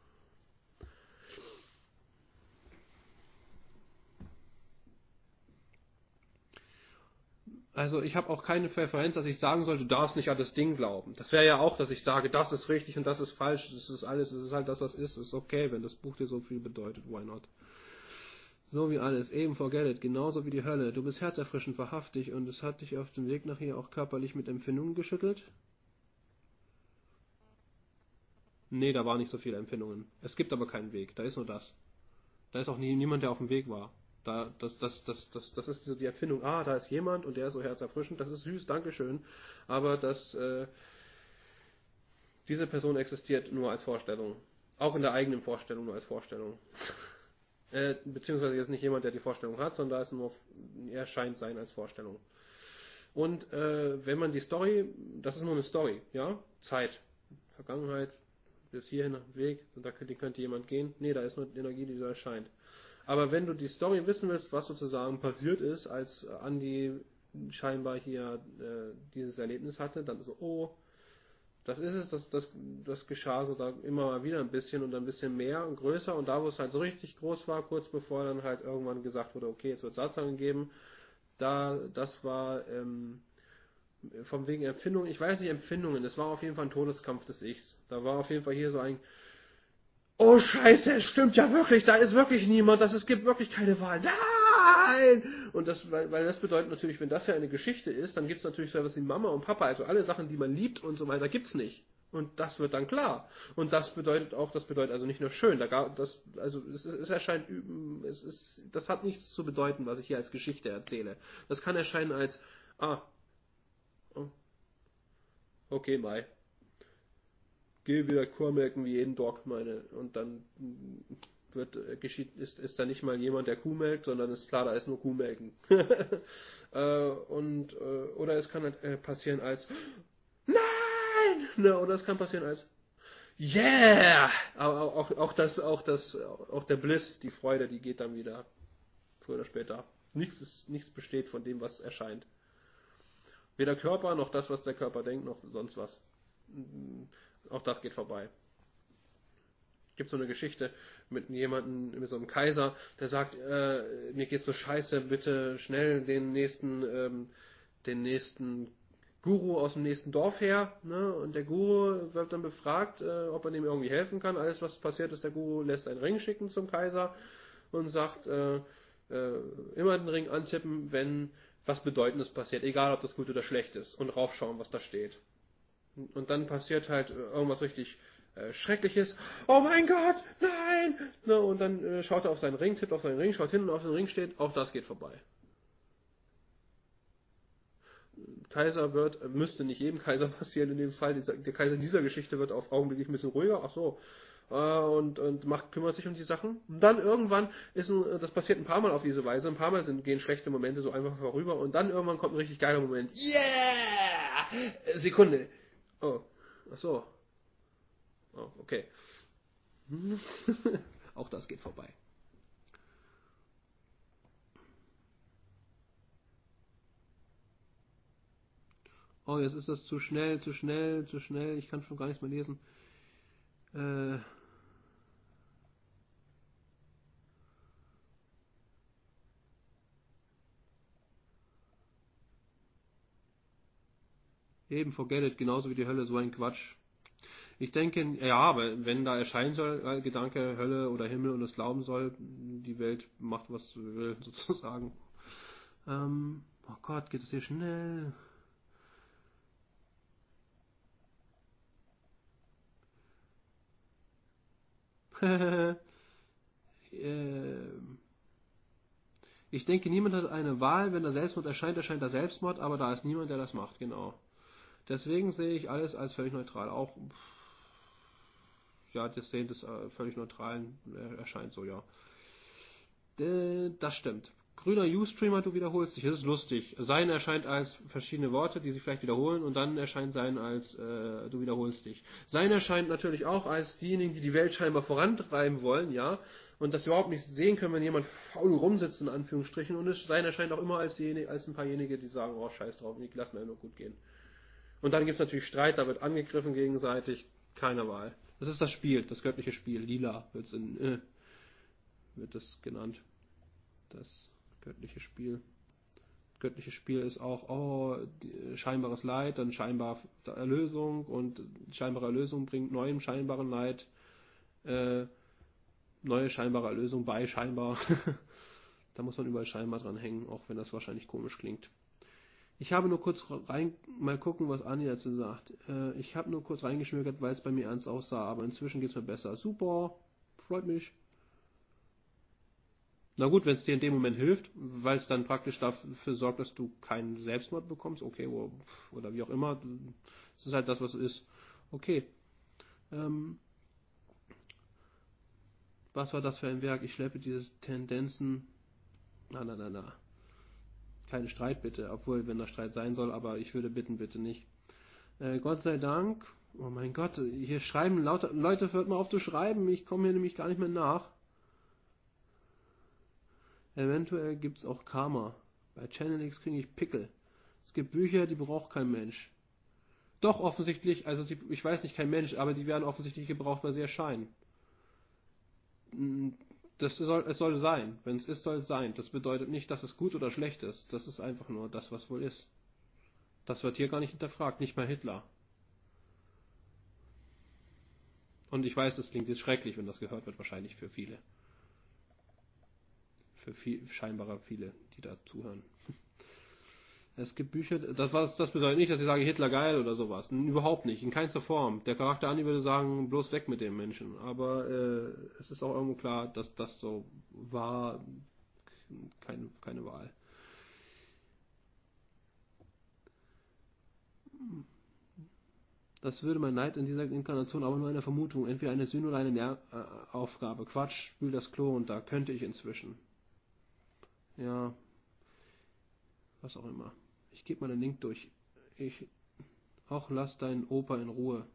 Also ich habe auch keine Präferenz, dass ich sagen soll, du darfst nicht an das Ding glauben. Das wäre ja auch, dass ich sage, das ist richtig und das ist falsch, das ist alles, das ist halt das, was ist, das ist okay, wenn das Buch dir so viel bedeutet, why not? So wie alles, eben forget it, genauso wie die Hölle. Du bist herzerfrischend wahrhaftig und es hat dich auf dem Weg nach hier auch körperlich mit Empfindungen geschüttelt? Nee, da waren nicht so viele Empfindungen. Es gibt aber keinen Weg, da ist nur das. Da ist auch nie, niemand, der auf dem Weg war. Da, das, das, das, das, das ist so die Erfindung, ah, da ist jemand und der ist so herzerfrischend, das ist süß, Dankeschön. Aber das, äh, diese Person existiert nur als Vorstellung. Auch in der eigenen Vorstellung nur als Vorstellung. Äh, beziehungsweise jetzt nicht jemand, der die Vorstellung hat, sondern da ist nur, er scheint sein als Vorstellung. Und äh, wenn man die Story, das ist nur eine Story, ja, Zeit, Vergangenheit, bis hierhin nach dem Weg, und da könnte, könnte jemand gehen. Nee, da ist nur Energie, die so erscheint. Aber wenn du die Story wissen willst, was sozusagen passiert ist, als Andi scheinbar hier äh, dieses Erlebnis hatte, dann so, oh, das ist es, das, das, das geschah so da immer mal wieder ein bisschen und ein bisschen mehr und größer und da, wo es halt so richtig groß war, kurz bevor dann halt irgendwann gesagt wurde, okay, jetzt wird Satzang gegeben, da, das war ähm, von wegen Empfindungen, ich weiß nicht Empfindungen, es war auf jeden Fall ein Todeskampf des Ichs. Da war auf jeden Fall hier so ein, oh Scheiße, es stimmt ja wirklich, da ist wirklich niemand, das, es gibt wirklich keine Wahl. Nein! Und das, weil, weil das bedeutet natürlich, wenn das ja eine Geschichte ist, dann gibt es natürlich so etwas wie Mama und Papa, also alle Sachen, die man liebt und so weiter, gibt's nicht. Und das wird dann klar. Und das bedeutet auch, das bedeutet also nicht nur schön, da gab, das, also es, es erscheint, es ist, das hat nichts zu bedeuten, was ich hier als Geschichte erzähle. Das kann erscheinen als, ah, oh, okay, Mai. Geh wieder Kuhmelken wie jeden Dog, meine. Und dann wird, äh, geschieht, ist, ist da nicht mal jemand, der Kuh melkt, sondern ist klar, da ist nur Kuhmelken. äh, und, äh, oder es kann halt, äh, passieren als Nein! Ne, oder es kann passieren als Yeah! Aber auch, auch, das, auch, das, auch der Bliss, die Freude, die geht dann wieder. Früher oder später. Nichts, ist, nichts besteht von dem, was erscheint. Weder Körper, noch das, was der Körper denkt, noch sonst was. Auch das geht vorbei. Es gibt so eine Geschichte mit jemandem, mit so einem Kaiser, der sagt, äh, mir geht's so scheiße, bitte schnell den nächsten, ähm, den nächsten Guru aus dem nächsten Dorf her. Ne? Und der Guru wird dann befragt, äh, ob er dem irgendwie helfen kann. Alles, was passiert ist, der Guru lässt einen Ring schicken zum Kaiser und sagt, äh, äh, immer den Ring antippen, wenn was Bedeutendes passiert, egal ob das gut oder schlecht ist, und raufschauen, was da steht. Und dann passiert halt irgendwas richtig äh, Schreckliches. Oh mein Gott, nein! Na, und dann äh, schaut er auf seinen Ring, tippt auf seinen Ring, schaut hin und auf den Ring steht, auch das geht vorbei. Kaiser wird, äh, müsste nicht jedem Kaiser passieren in dem Fall, der Kaiser in dieser Geschichte wird auf augenblicklich ein bisschen ruhiger. Ach so, äh, und, und macht, kümmert sich um die Sachen. Und dann irgendwann ist ein, das passiert ein paar Mal auf diese Weise, ein paar Mal sind, gehen schlechte Momente so einfach vorüber und dann irgendwann kommt ein richtig geiler Moment. Yeah! Sekunde. Oh, ach so. Oh, okay. Auch das geht vorbei. Oh, jetzt ist das zu schnell, zu schnell, zu schnell. Ich kann schon gar nichts mehr lesen. Äh. Eben, forget it, genauso wie die Hölle, so ein Quatsch. Ich denke, ja, aber wenn da erscheinen soll, äh, Gedanke Hölle oder Himmel und es glauben soll, die Welt macht, was sie will, sozusagen. Ähm, oh Gott, geht es hier schnell? ähm, ich denke, niemand hat eine Wahl, wenn der Selbstmord erscheint, erscheint der Selbstmord, aber da ist niemand, der das macht, genau. Deswegen sehe ich alles als völlig neutral. Auch, ja, das Sehen des äh, völlig Neutralen äh, erscheint so, ja. Äh, das stimmt. Grüner Ustreamer, du wiederholst dich. Das ist lustig. Sein erscheint als verschiedene Worte, die sich vielleicht wiederholen, und dann erscheint sein als äh, du wiederholst dich. Sein erscheint natürlich auch als diejenigen, die die Welt scheinbar vorantreiben wollen, ja, und das überhaupt nicht sehen können, wenn jemand faul rumsitzt, in Anführungsstrichen, und es sein erscheint auch immer als, die, als ein paar-jenige, die sagen, oh, scheiß drauf, ich lass mir nur gut gehen. Und dann gibt es natürlich Streit, da wird angegriffen gegenseitig, keine Wahl. Das ist das Spiel, das göttliche Spiel. Lila wird's in, äh, wird das genannt. Das göttliche Spiel. Göttliche Spiel ist auch, oh, scheinbares Leid, dann scheinbar Erlösung und scheinbare Erlösung bringt neuem scheinbaren Leid, äh, neue scheinbare Erlösung bei scheinbar. Da muss man überall scheinbar dran hängen, auch wenn das wahrscheinlich komisch klingt. Ich habe nur kurz rein, mal gucken, was Anni dazu sagt. Äh, ich habe nur kurz reingeschmökert, weil es bei mir ernst aussah, aber inzwischen geht es mir besser. Super, freut mich. Na gut, wenn es dir in dem Moment hilft, weil es dann praktisch dafür sorgt, dass du keinen Selbstmord bekommst, okay, oder wie auch immer, es ist halt das, was es ist. Okay. Ähm, was war das für ein Werk? Ich schleppe diese Tendenzen. Na, na, na, na. Kein Streit bitte, obwohl, wenn da Streit sein soll, aber ich würde bitten, bitte nicht. Äh, Gott sei Dank. Oh mein Gott, hier schreiben lauter Leute, hört mal auf zu schreiben, ich komme hier nämlich gar nicht mehr nach. Eventuell gibt's auch Karma. Bei Channel X kriege ich Pickel. Es gibt Bücher, die braucht kein Mensch. Doch, offensichtlich, also die, ich weiß nicht, kein Mensch, aber die werden offensichtlich gebraucht, weil sie erscheinen. Das soll, es soll sein. Wenn es ist, soll es sein. Das bedeutet nicht, dass es gut oder schlecht ist. Das ist einfach nur das, was wohl ist. Das wird hier gar nicht hinterfragt, nicht mal Hitler. Und ich weiß, es klingt jetzt schrecklich, wenn das gehört wird, wahrscheinlich für viele. Für viel, scheinbar viele, die da zuhören. Es gibt Bücher, das, was, das bedeutet nicht, dass ich sage Hitler geil oder sowas. Überhaupt nicht, in keinster Form. Der Charakter Anni würde sagen, bloß weg mit dem Menschen. Aber äh, es ist auch irgendwo klar, dass das so war, keine, keine Wahl. Das würde mein Neid in dieser Inkarnation aber nur eine Vermutung, entweder eine Sühne oder eine Lehraufgabe. Quatsch, spül das Klo und da könnte ich inzwischen. Ja, was auch immer. Ich gebe mal den Link durch. Ich, auch lass deinen Opa in Ruhe.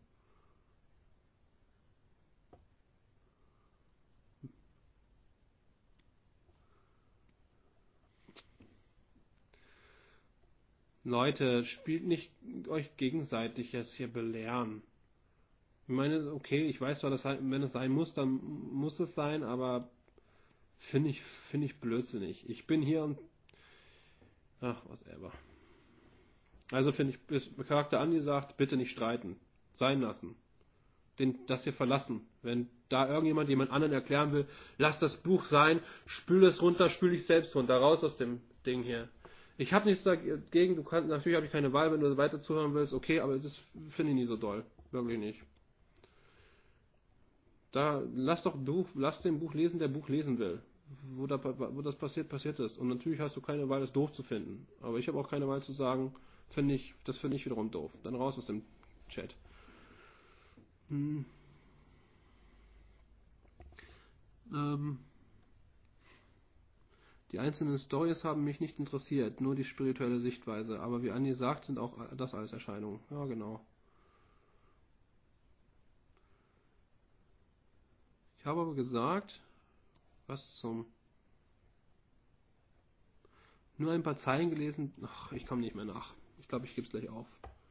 Leute, spielt nicht euch gegenseitig jetzt hier belehren. Ich meine, okay, ich weiß zwar, dass wenn es sein muss, dann muss es sein, aber finde ich, finde ich blödsinnig. Ich bin hier und ach, whatever. Also finde ich, ist Charakter angesagt, bitte nicht streiten. Sein lassen. Den, das hier verlassen. Wenn da irgendjemand jemand anderen erklären will, lass das Buch sein, spül es runter, spül dich selbst runter, raus aus dem Ding hier. Ich habe nichts dagegen, du kannst, natürlich habe ich keine Wahl, wenn du weiter zuhören willst, okay, aber das finde ich nie so doll. Wirklich nicht. Da, lass doch Buch, lass den Buch lesen, der Buch lesen will. Wo, da, wo das passiert, passiert ist. Und natürlich hast du keine Wahl, das doof zu finden. Aber ich habe auch keine Wahl zu sagen, finde ich, das finde ich wiederum doof. Dann raus aus dem Chat. Hm. Ähm, die einzelnen Stories haben mich nicht interessiert, nur die spirituelle Sichtweise. Aber wie Andi sagt, sind auch das alles Erscheinungen. Ja, genau. Ich habe aber gesagt, was zum... Nur ein paar Zeilen gelesen. Ach, ich komme nicht mehr nach. Ich glaube, ich gebe es gleich auf.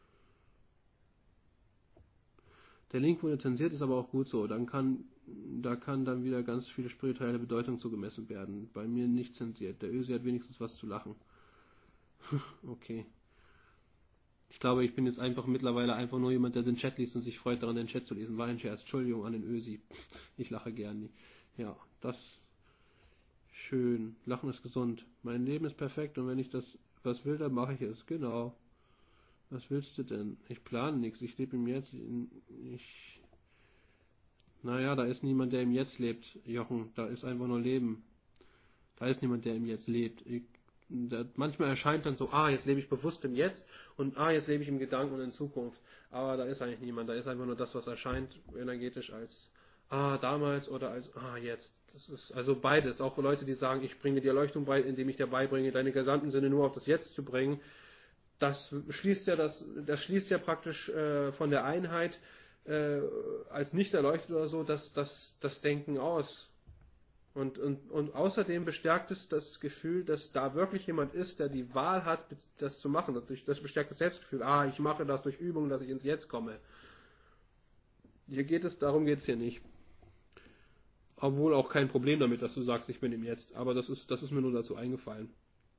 Der Link wurde zensiert, ist aber auch gut so. Dann kann, da kann dann wieder ganz viel spirituelle Bedeutung zugemessen werden. Bei mir nicht zensiert. Der Ösi hat wenigstens was zu lachen. Okay. Ich glaube, ich bin jetzt einfach mittlerweile einfach nur jemand, der den Chat liest und sich freut daran, den Chat zu lesen. War ein Scherz. Entschuldigung an den Ösi. Ich lache gern. Ja, das schön. Lachen ist gesund. Mein Leben ist perfekt und wenn ich das was will, dann mache ich es. Genau. Was willst du denn? Ich plane nichts. Ich lebe im Jetzt. Ich. Naja, da ist niemand, der im Jetzt lebt, Jochen. Da ist einfach nur Leben. Da ist niemand, der im Jetzt lebt. Ich, da, manchmal erscheint dann so, ah, jetzt lebe ich bewusst im Jetzt und ah, jetzt lebe ich im Gedanken und in Zukunft. Aber da ist eigentlich niemand. Da ist einfach nur das, was erscheint energetisch als ah, damals oder als ah, jetzt. Das ist also beides. Auch Leute, die sagen, ich bringe dir Erleuchtung bei, indem ich dir beibringe, deine gesamten Sinne nur auf das Jetzt zu bringen. Das schließt ja das, das schließt ja praktisch äh, von der Einheit äh, als nicht erleuchtet oder so das, das, das Denken aus. Und, und, und außerdem bestärkt es das Gefühl, dass da wirklich jemand ist, der die Wahl hat, das zu machen. Das, das bestärkt das Selbstgefühl. Ah, ich mache das durch Übung, dass ich ins Jetzt komme. Hier geht es, darum geht es hier nicht. Obwohl auch kein Problem damit, dass du sagst, ich bin im Jetzt. Aber das ist, das ist mir nur dazu eingefallen.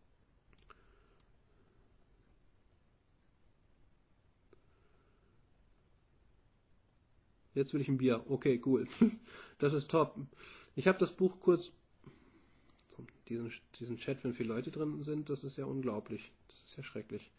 Jetzt will ich ein Bier. Okay, cool. Das ist top. Ich habe das Buch kurz... Diesen, diesen Chat, wenn viele Leute drin sind, das ist ja unglaublich. Das ist ja schrecklich.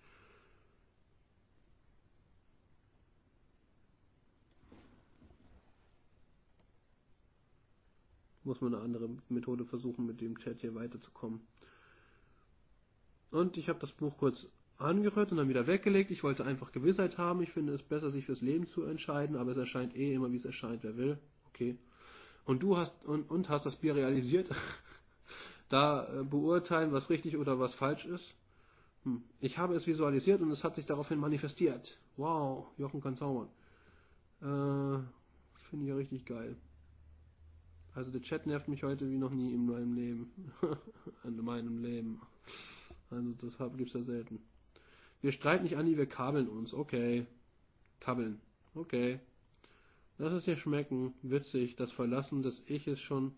Muss man eine andere Methode versuchen, mit dem Chat hier weiterzukommen. Und ich habe das Buch kurz angehört und dann wieder weggelegt. Ich wollte einfach Gewissheit haben. Ich finde es besser, sich fürs Leben zu entscheiden, aber es erscheint eh immer, wie es erscheint. Wer will, okay. Und du hast und, und hast das Bier realisiert. Da äh, beurteilen, was richtig oder was falsch ist. Hm. Ich habe es visualisiert und es hat sich daraufhin manifestiert. Wow, Jochen kann zaubern. Äh, finde ich ja richtig geil. Also der Chat nervt mich heute wie noch nie in meinem Leben. In meinem Leben. Also das gibt es ja selten. Wir streiten nicht, Andi, wir kabeln uns. Okay. Kabbeln. Okay. Lass es dir schmecken. Witzig. Das Verlassen des Ich ist schon...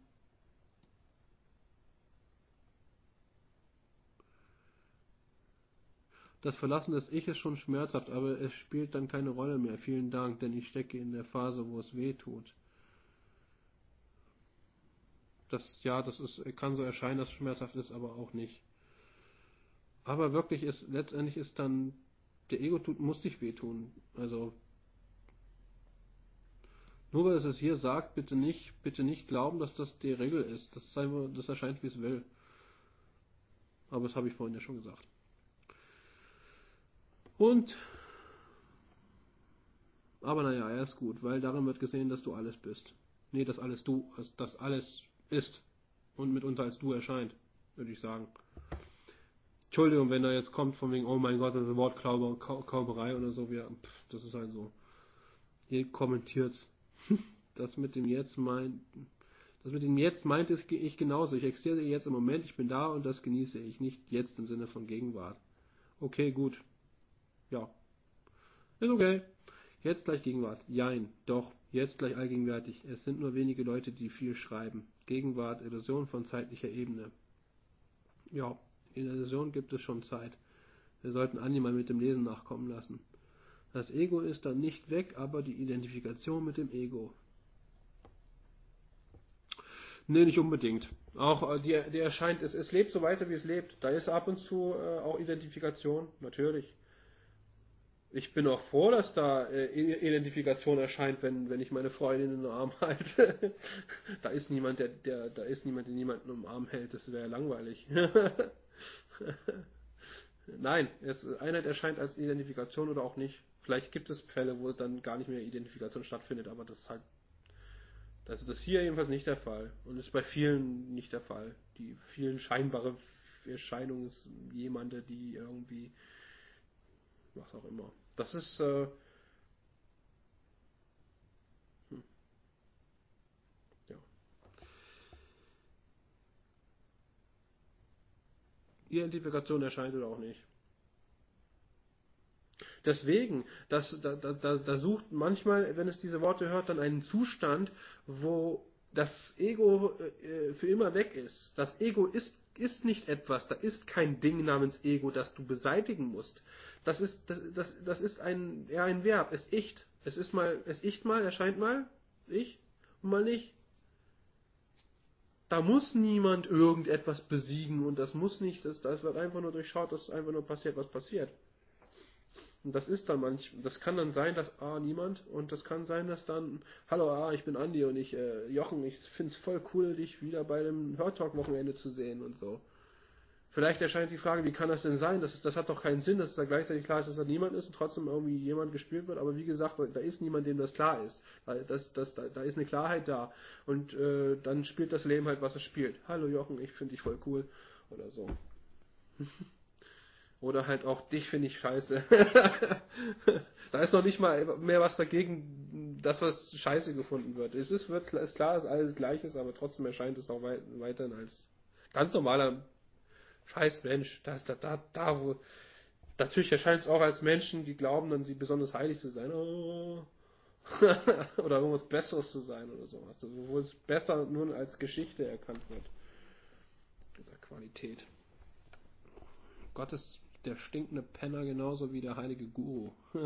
Das Verlassen des Ich ist schon schmerzhaft, aber es spielt dann keine Rolle mehr. Vielen Dank, denn ich stecke in der Phase, wo es weh tut. Das, ja, das ist, kann so erscheinen, dass es schmerzhaft ist, aber auch nicht. Aber wirklich ist, letztendlich ist dann, der Ego tut, muss nicht wehtun. Also, nur weil es es hier sagt, bitte nicht, bitte nicht glauben, dass das die Regel ist. Das ist einfach, das erscheint, wie es will. Aber das habe ich vorhin ja schon gesagt. Und, aber naja, er ist gut, weil darin wird gesehen, dass du alles bist. Nee, dass alles du, dass alles ist. Und mitunter als du erscheint, würde ich sagen. Entschuldigung, wenn da jetzt kommt von wegen, oh mein Gott, das ist Wortklauberei oder so, ja, pff, das ist halt so. Ihr kommentiert's. Das mit dem Jetzt meint, das mit dem Jetzt meint ich genauso. Ich existiere jetzt im Moment, ich bin da und das genieße ich. Nicht jetzt im Sinne von Gegenwart. Okay, gut. Ja. Ist okay. Jetzt gleich Gegenwart. Jein. Doch. Jetzt gleich allgegenwärtig. Es sind nur wenige Leute, die viel schreiben. Gegenwart, Illusion von zeitlicher Ebene. Ja. In der Illusion gibt es schon Zeit. Wir sollten Andi mal mit dem Lesen nachkommen lassen. Das Ego ist dann nicht weg, aber die Identifikation mit dem Ego. Nee, nicht unbedingt. Auch die, die erscheint, es, es lebt so weiter, wie es lebt. Da ist ab und zu äh, auch Identifikation, natürlich. Ich bin auch froh, dass da äh, Identifikation erscheint, wenn, wenn ich meine Freundin in den Arm halte. Da ist niemand, der, der, da ist niemand, der niemanden im Arm hält. Das wäre langweilig. Nein, es, Einheit erscheint als Identifikation oder auch nicht. Vielleicht gibt es Fälle, wo dann gar nicht mehr Identifikation stattfindet, aber das ist halt Also das hier jedenfalls nicht der Fall. Und ist bei vielen nicht der Fall. Die vielen scheinbare Erscheinungen ist jemand, die irgendwie, was auch immer. Das ist, äh, hm, ja. Identifikation erscheint oder auch nicht. Deswegen, das, da, da, da sucht manchmal, wenn es diese Worte hört, dann einen Zustand, wo das Ego äh, für immer weg ist. Das Ego ist, ist nicht etwas, da ist kein Ding namens Ego, das du beseitigen musst. Das ist, das, das, das ist ein, ja, ein Verb, es icht. Es ist mal, es icht mal, erscheint mal, ich, und mal nicht. Da muss niemand irgendetwas besiegen und das muss nicht, das, das wird einfach nur durchschaut, dass einfach nur passiert, was passiert. Und das ist dann manch, das kann dann sein, dass A niemand und das kann sein, dass dann, hallo A, ich bin Andi und ich, äh, Jochen, ich find's voll cool, dich wieder bei dem Hörtalk-Wochenende zu sehen und so. Vielleicht erscheint die Frage, wie kann das denn sein? Das, ist, das hat doch keinen Sinn, dass es da gleichzeitig klar ist, dass da niemand ist und trotzdem irgendwie jemand gespielt wird. Aber wie gesagt, da ist niemand, dem das klar ist. Das, das, da, da ist eine Klarheit da. Und äh, dann spielt das Leben halt, was es spielt. Hallo Jochen, ich finde dich voll cool. Oder so. Oder halt auch dich finde ich scheiße. Da ist noch nicht mal mehr was dagegen, dass was scheiße gefunden wird. Es ist, wird, ist klar, dass alles gleich ist, aber trotzdem erscheint es auch weit, weiterhin als ganz normaler Scheiß Mensch. Da, da, da, da, wo, natürlich erscheint es auch als Menschen, die glauben, dann sie besonders heilig zu sein. Oh. Oder irgendwas Besseres zu sein oder sowas. Also, wo es besser nur als Geschichte erkannt wird. Oder Qualität. Gott ist der stinkende Penner genauso wie der heilige Guru.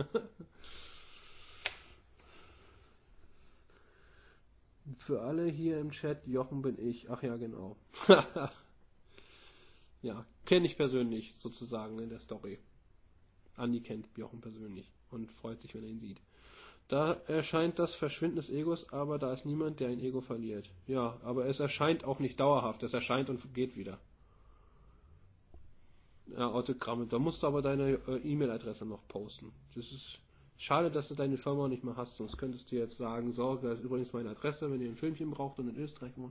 Für alle hier im Chat, Jochen bin ich. Ach ja, genau. Ja, kenne ich persönlich sozusagen in der Story. Andi kennt Jochen persönlich und freut sich, wenn er ihn sieht. Da erscheint das Verschwinden des Egos, aber da ist niemand, der ein Ego verliert. Ja, aber es erscheint auch nicht dauerhaft. Es erscheint und geht wieder. Ja, Autogramme. Da musst du aber deine äh, E-Mail-Adresse noch posten. Das ist schade, dass du deine Firma nicht mehr hast. Sonst könntest du jetzt sagen, so, das ist übrigens meine Adresse, wenn ihr ein Filmchen braucht und in Österreich wohnt.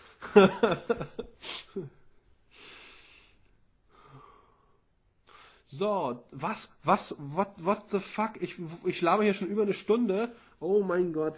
So, was, was, what, what the fuck? Ich, ich laber hier schon über eine Stunde. Oh mein Gott.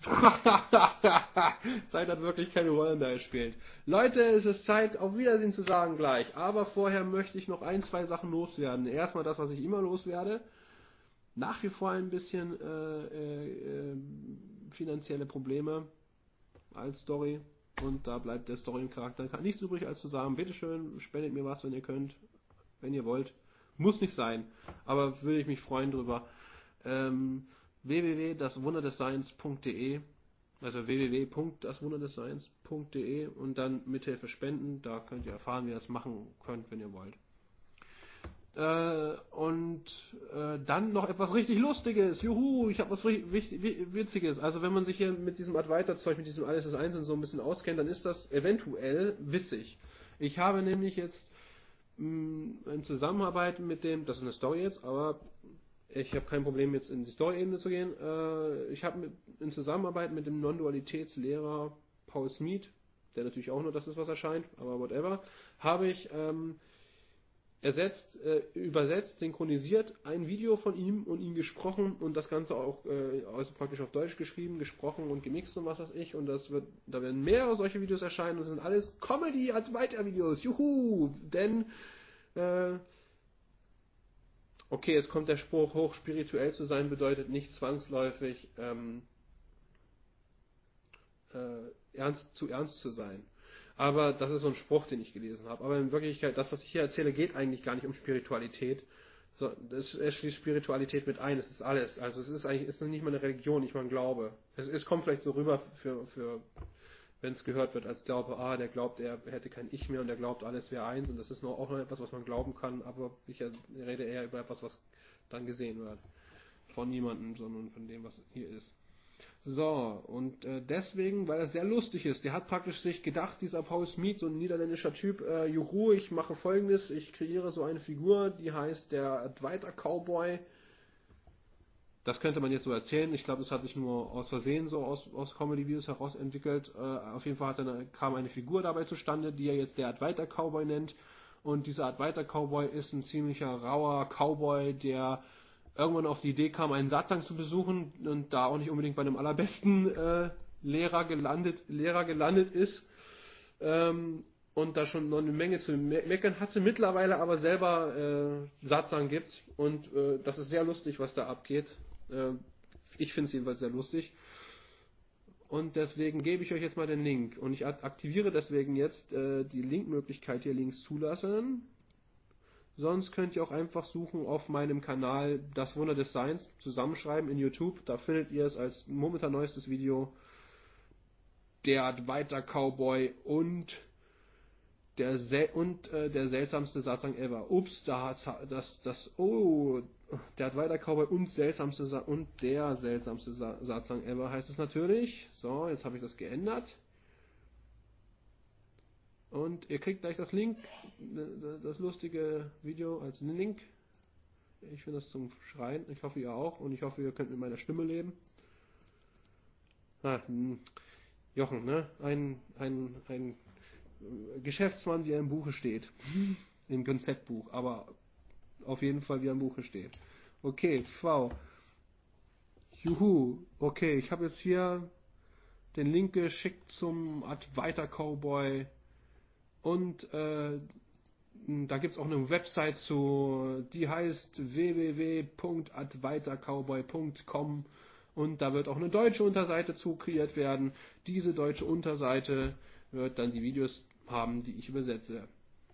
Zeit hat wirklich keine Rolle mehr gespielt. Leute, es ist Zeit, auf Wiedersehen zu sagen gleich. Aber vorher möchte ich noch ein, zwei Sachen loswerden. Erstmal das, was ich immer loswerde. Nach wie vor ein bisschen äh, äh, finanzielle Probleme als Story. Und da bleibt der Story im Charakter nichts übrig, als zu sagen, bitteschön, spendet mir was, wenn ihr könnt, wenn ihr wollt. Muss nicht sein, aber würde ich mich freuen drüber. Ähm, w w w punkt das wunder des seins punkt de, also w w w punkt das wunder des seins punkt de und dann Mithilfe spenden. Da könnt ihr erfahren, wie ihr das machen könnt, wenn ihr wollt. Äh, und äh, dann noch etwas richtig Lustiges. Juhu, ich habe was richtig Witziges. Also wenn man sich hier mit diesem Advaita-Zeug, mit diesem Alles ist eins und so ein bisschen auskennt, dann ist das eventuell witzig. Ich habe nämlich jetzt mh, in Zusammenarbeit mit dem, das ist eine Story jetzt, aber ich habe kein Problem jetzt in die Story-Ebene zu gehen. Äh, ich habe in Zusammenarbeit mit dem Non-Dualitätslehrer Paul Smith, der natürlich auch nur das ist, was erscheint, aber whatever, habe ich ähm, ersetzt, äh, übersetzt, synchronisiert ein Video von ihm und ihn gesprochen und das Ganze auch äh, also praktisch auf Deutsch geschrieben, gesprochen und gemixt und was weiß ich und das wird, da werden mehrere solche Videos erscheinen und das sind alles Comedy-Advaita-Videos, juhu, denn äh, okay, jetzt kommt der Spruch, hochspirituell zu sein bedeutet nicht zwangsläufig ähm, äh, ernst, zu ernst zu sein. Aber das ist so ein Spruch, den ich gelesen habe. Aber in Wirklichkeit, das, was ich hier erzähle, geht eigentlich gar nicht um Spiritualität. So, das, es schließt Spiritualität mit ein, es ist alles. Also es ist eigentlich ist nicht mal eine Religion, nicht mal ein Glaube. Es, es kommt vielleicht so rüber, für, für, wenn es gehört wird, als Glaube, ah, der glaubt, er hätte kein Ich mehr und der glaubt, alles wäre eins. Und das ist noch, auch noch etwas, was man glauben kann, aber ich rede eher über etwas, was dann gesehen wird. Von niemandem, sondern von dem, was hier ist. So, und äh, deswegen, weil das sehr lustig ist, der hat praktisch sich gedacht, dieser Paul Smith, so ein niederländischer Typ, äh, juhu, ich mache folgendes, ich kreiere so eine Figur, die heißt der Advaita Cowboy Das könnte man jetzt so erzählen. Ich glaube, es hat sich nur aus Versehen so aus, aus Comedy-Videos heraus entwickelt. Äh, auf jeden Fall hat eine, kam eine Figur dabei zustande, die er jetzt der Advaita-Cowboy nennt. Und dieser Advaita-Cowboy ist ein ziemlicher rauer Cowboy, der irgendwann auf die Idee kam, einen Satsang zu besuchen und da auch nicht unbedingt bei einem allerbesten äh, Lehrer gelandet, Lehrer gelandet ist. Ähm, und da schon noch eine Menge zu me- meckern hatte, mittlerweile aber selber äh, Satsang gibt. Und äh, das ist sehr lustig, was da abgeht. Äh, ich finde es jedenfalls sehr lustig. Und deswegen gebe ich euch jetzt mal den Link. Und ich aktiviere deswegen jetzt äh, die Linkmöglichkeit hier links zulassen. Sonst könnt ihr auch einfach suchen auf meinem Kanal Das Wunder des Seins, zusammenschreiben in YouTube. Da findet ihr es als momentan neuestes Video. Der Advaita Cowboy und der Sel und äh, der seltsamste Satsang ever. Ups, da hat das das oh, der Advaita Cowboy und seltsamste Sa und der seltsamste Sa Satsang ever heißt es natürlich. So, jetzt habe ich das geändert. Und ihr kriegt gleich das Link, das lustige Video als Link. Ich finde das zum Schreien. Ich hoffe, ihr auch. Und ich hoffe, ihr könnt mit meiner Stimme leben. Ah, Jochen, ne? Ein, ein, ein Geschäftsmann, wie er im Buche steht. Im Konzeptbuch. Aber auf jeden Fall, wie er im Buche steht. Okay, V. Juhu. Okay, ich habe jetzt hier den Link geschickt zum Advaita Cowboy. Und äh, da gibt es auch eine Website zu, die heißt w w w punkt advaita cowboy punkt com und da wird auch eine deutsche Unterseite zu kreiert werden. Diese deutsche Unterseite wird dann die Videos haben, die ich übersetze.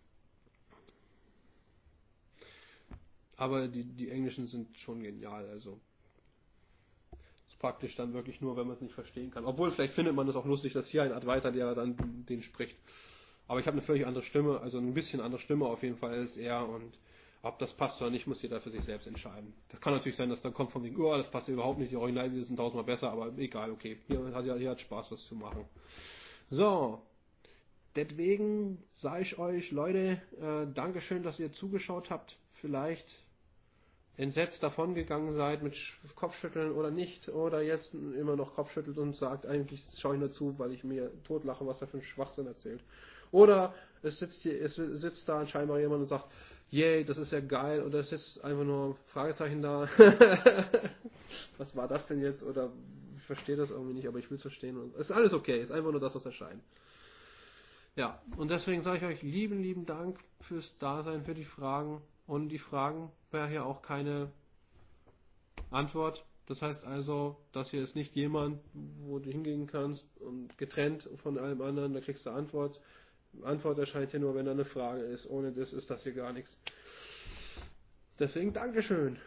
Aber die, die englischen sind schon genial, also ist praktisch dann wirklich nur, wenn man es nicht verstehen kann. Obwohl, vielleicht findet man es auch lustig, dass hier ein Advaita-Lehrer dann den spricht. Aber ich habe eine völlig andere Stimme, also ein bisschen andere Stimme auf jeden Fall als er und ob das passt oder nicht, muss jeder für sich selbst entscheiden. Das kann natürlich sein, dass dann kommt von wegen, oh, das passt überhaupt nicht, die Originalvideos sind tausendmal besser, aber egal, okay. Hier hat, hier hat Spaß, das zu machen. So, deswegen sage ich euch, Leute, äh, Dankeschön, dass ihr zugeschaut habt. Vielleicht entsetzt davongegangen seid mit Kopfschütteln oder nicht, oder jetzt immer noch Kopfschüttelt und sagt, eigentlich schaue ich nur zu, weil ich mir totlache, was er für einen Schwachsinn erzählt. Oder es sitzt hier, es sitzt da scheinbar jemand und sagt, yay, das ist ja geil, oder es sitzt einfach nur Fragezeichen da. Was war das denn jetzt? Oder ich verstehe das irgendwie nicht, aber ich will es verstehen. Und es ist alles okay, es ist einfach nur das, was erscheint. Ja, und deswegen sage ich euch lieben, lieben Dank fürs Dasein, für die Fragen. Und die Fragen wäre hier auch keine Antwort. Das heißt also, das hier ist nicht jemand, wo du hingehen kannst und getrennt von allem anderen, da kriegst du Antwort. Antwort erscheint hier nur, wenn da eine Frage ist. Ohne das ist das hier gar nichts. Deswegen Dankeschön.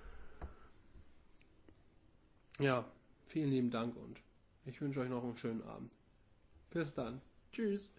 Ja, vielen lieben Dank und ich wünsche euch noch einen schönen Abend. Bis dann. Tschüss.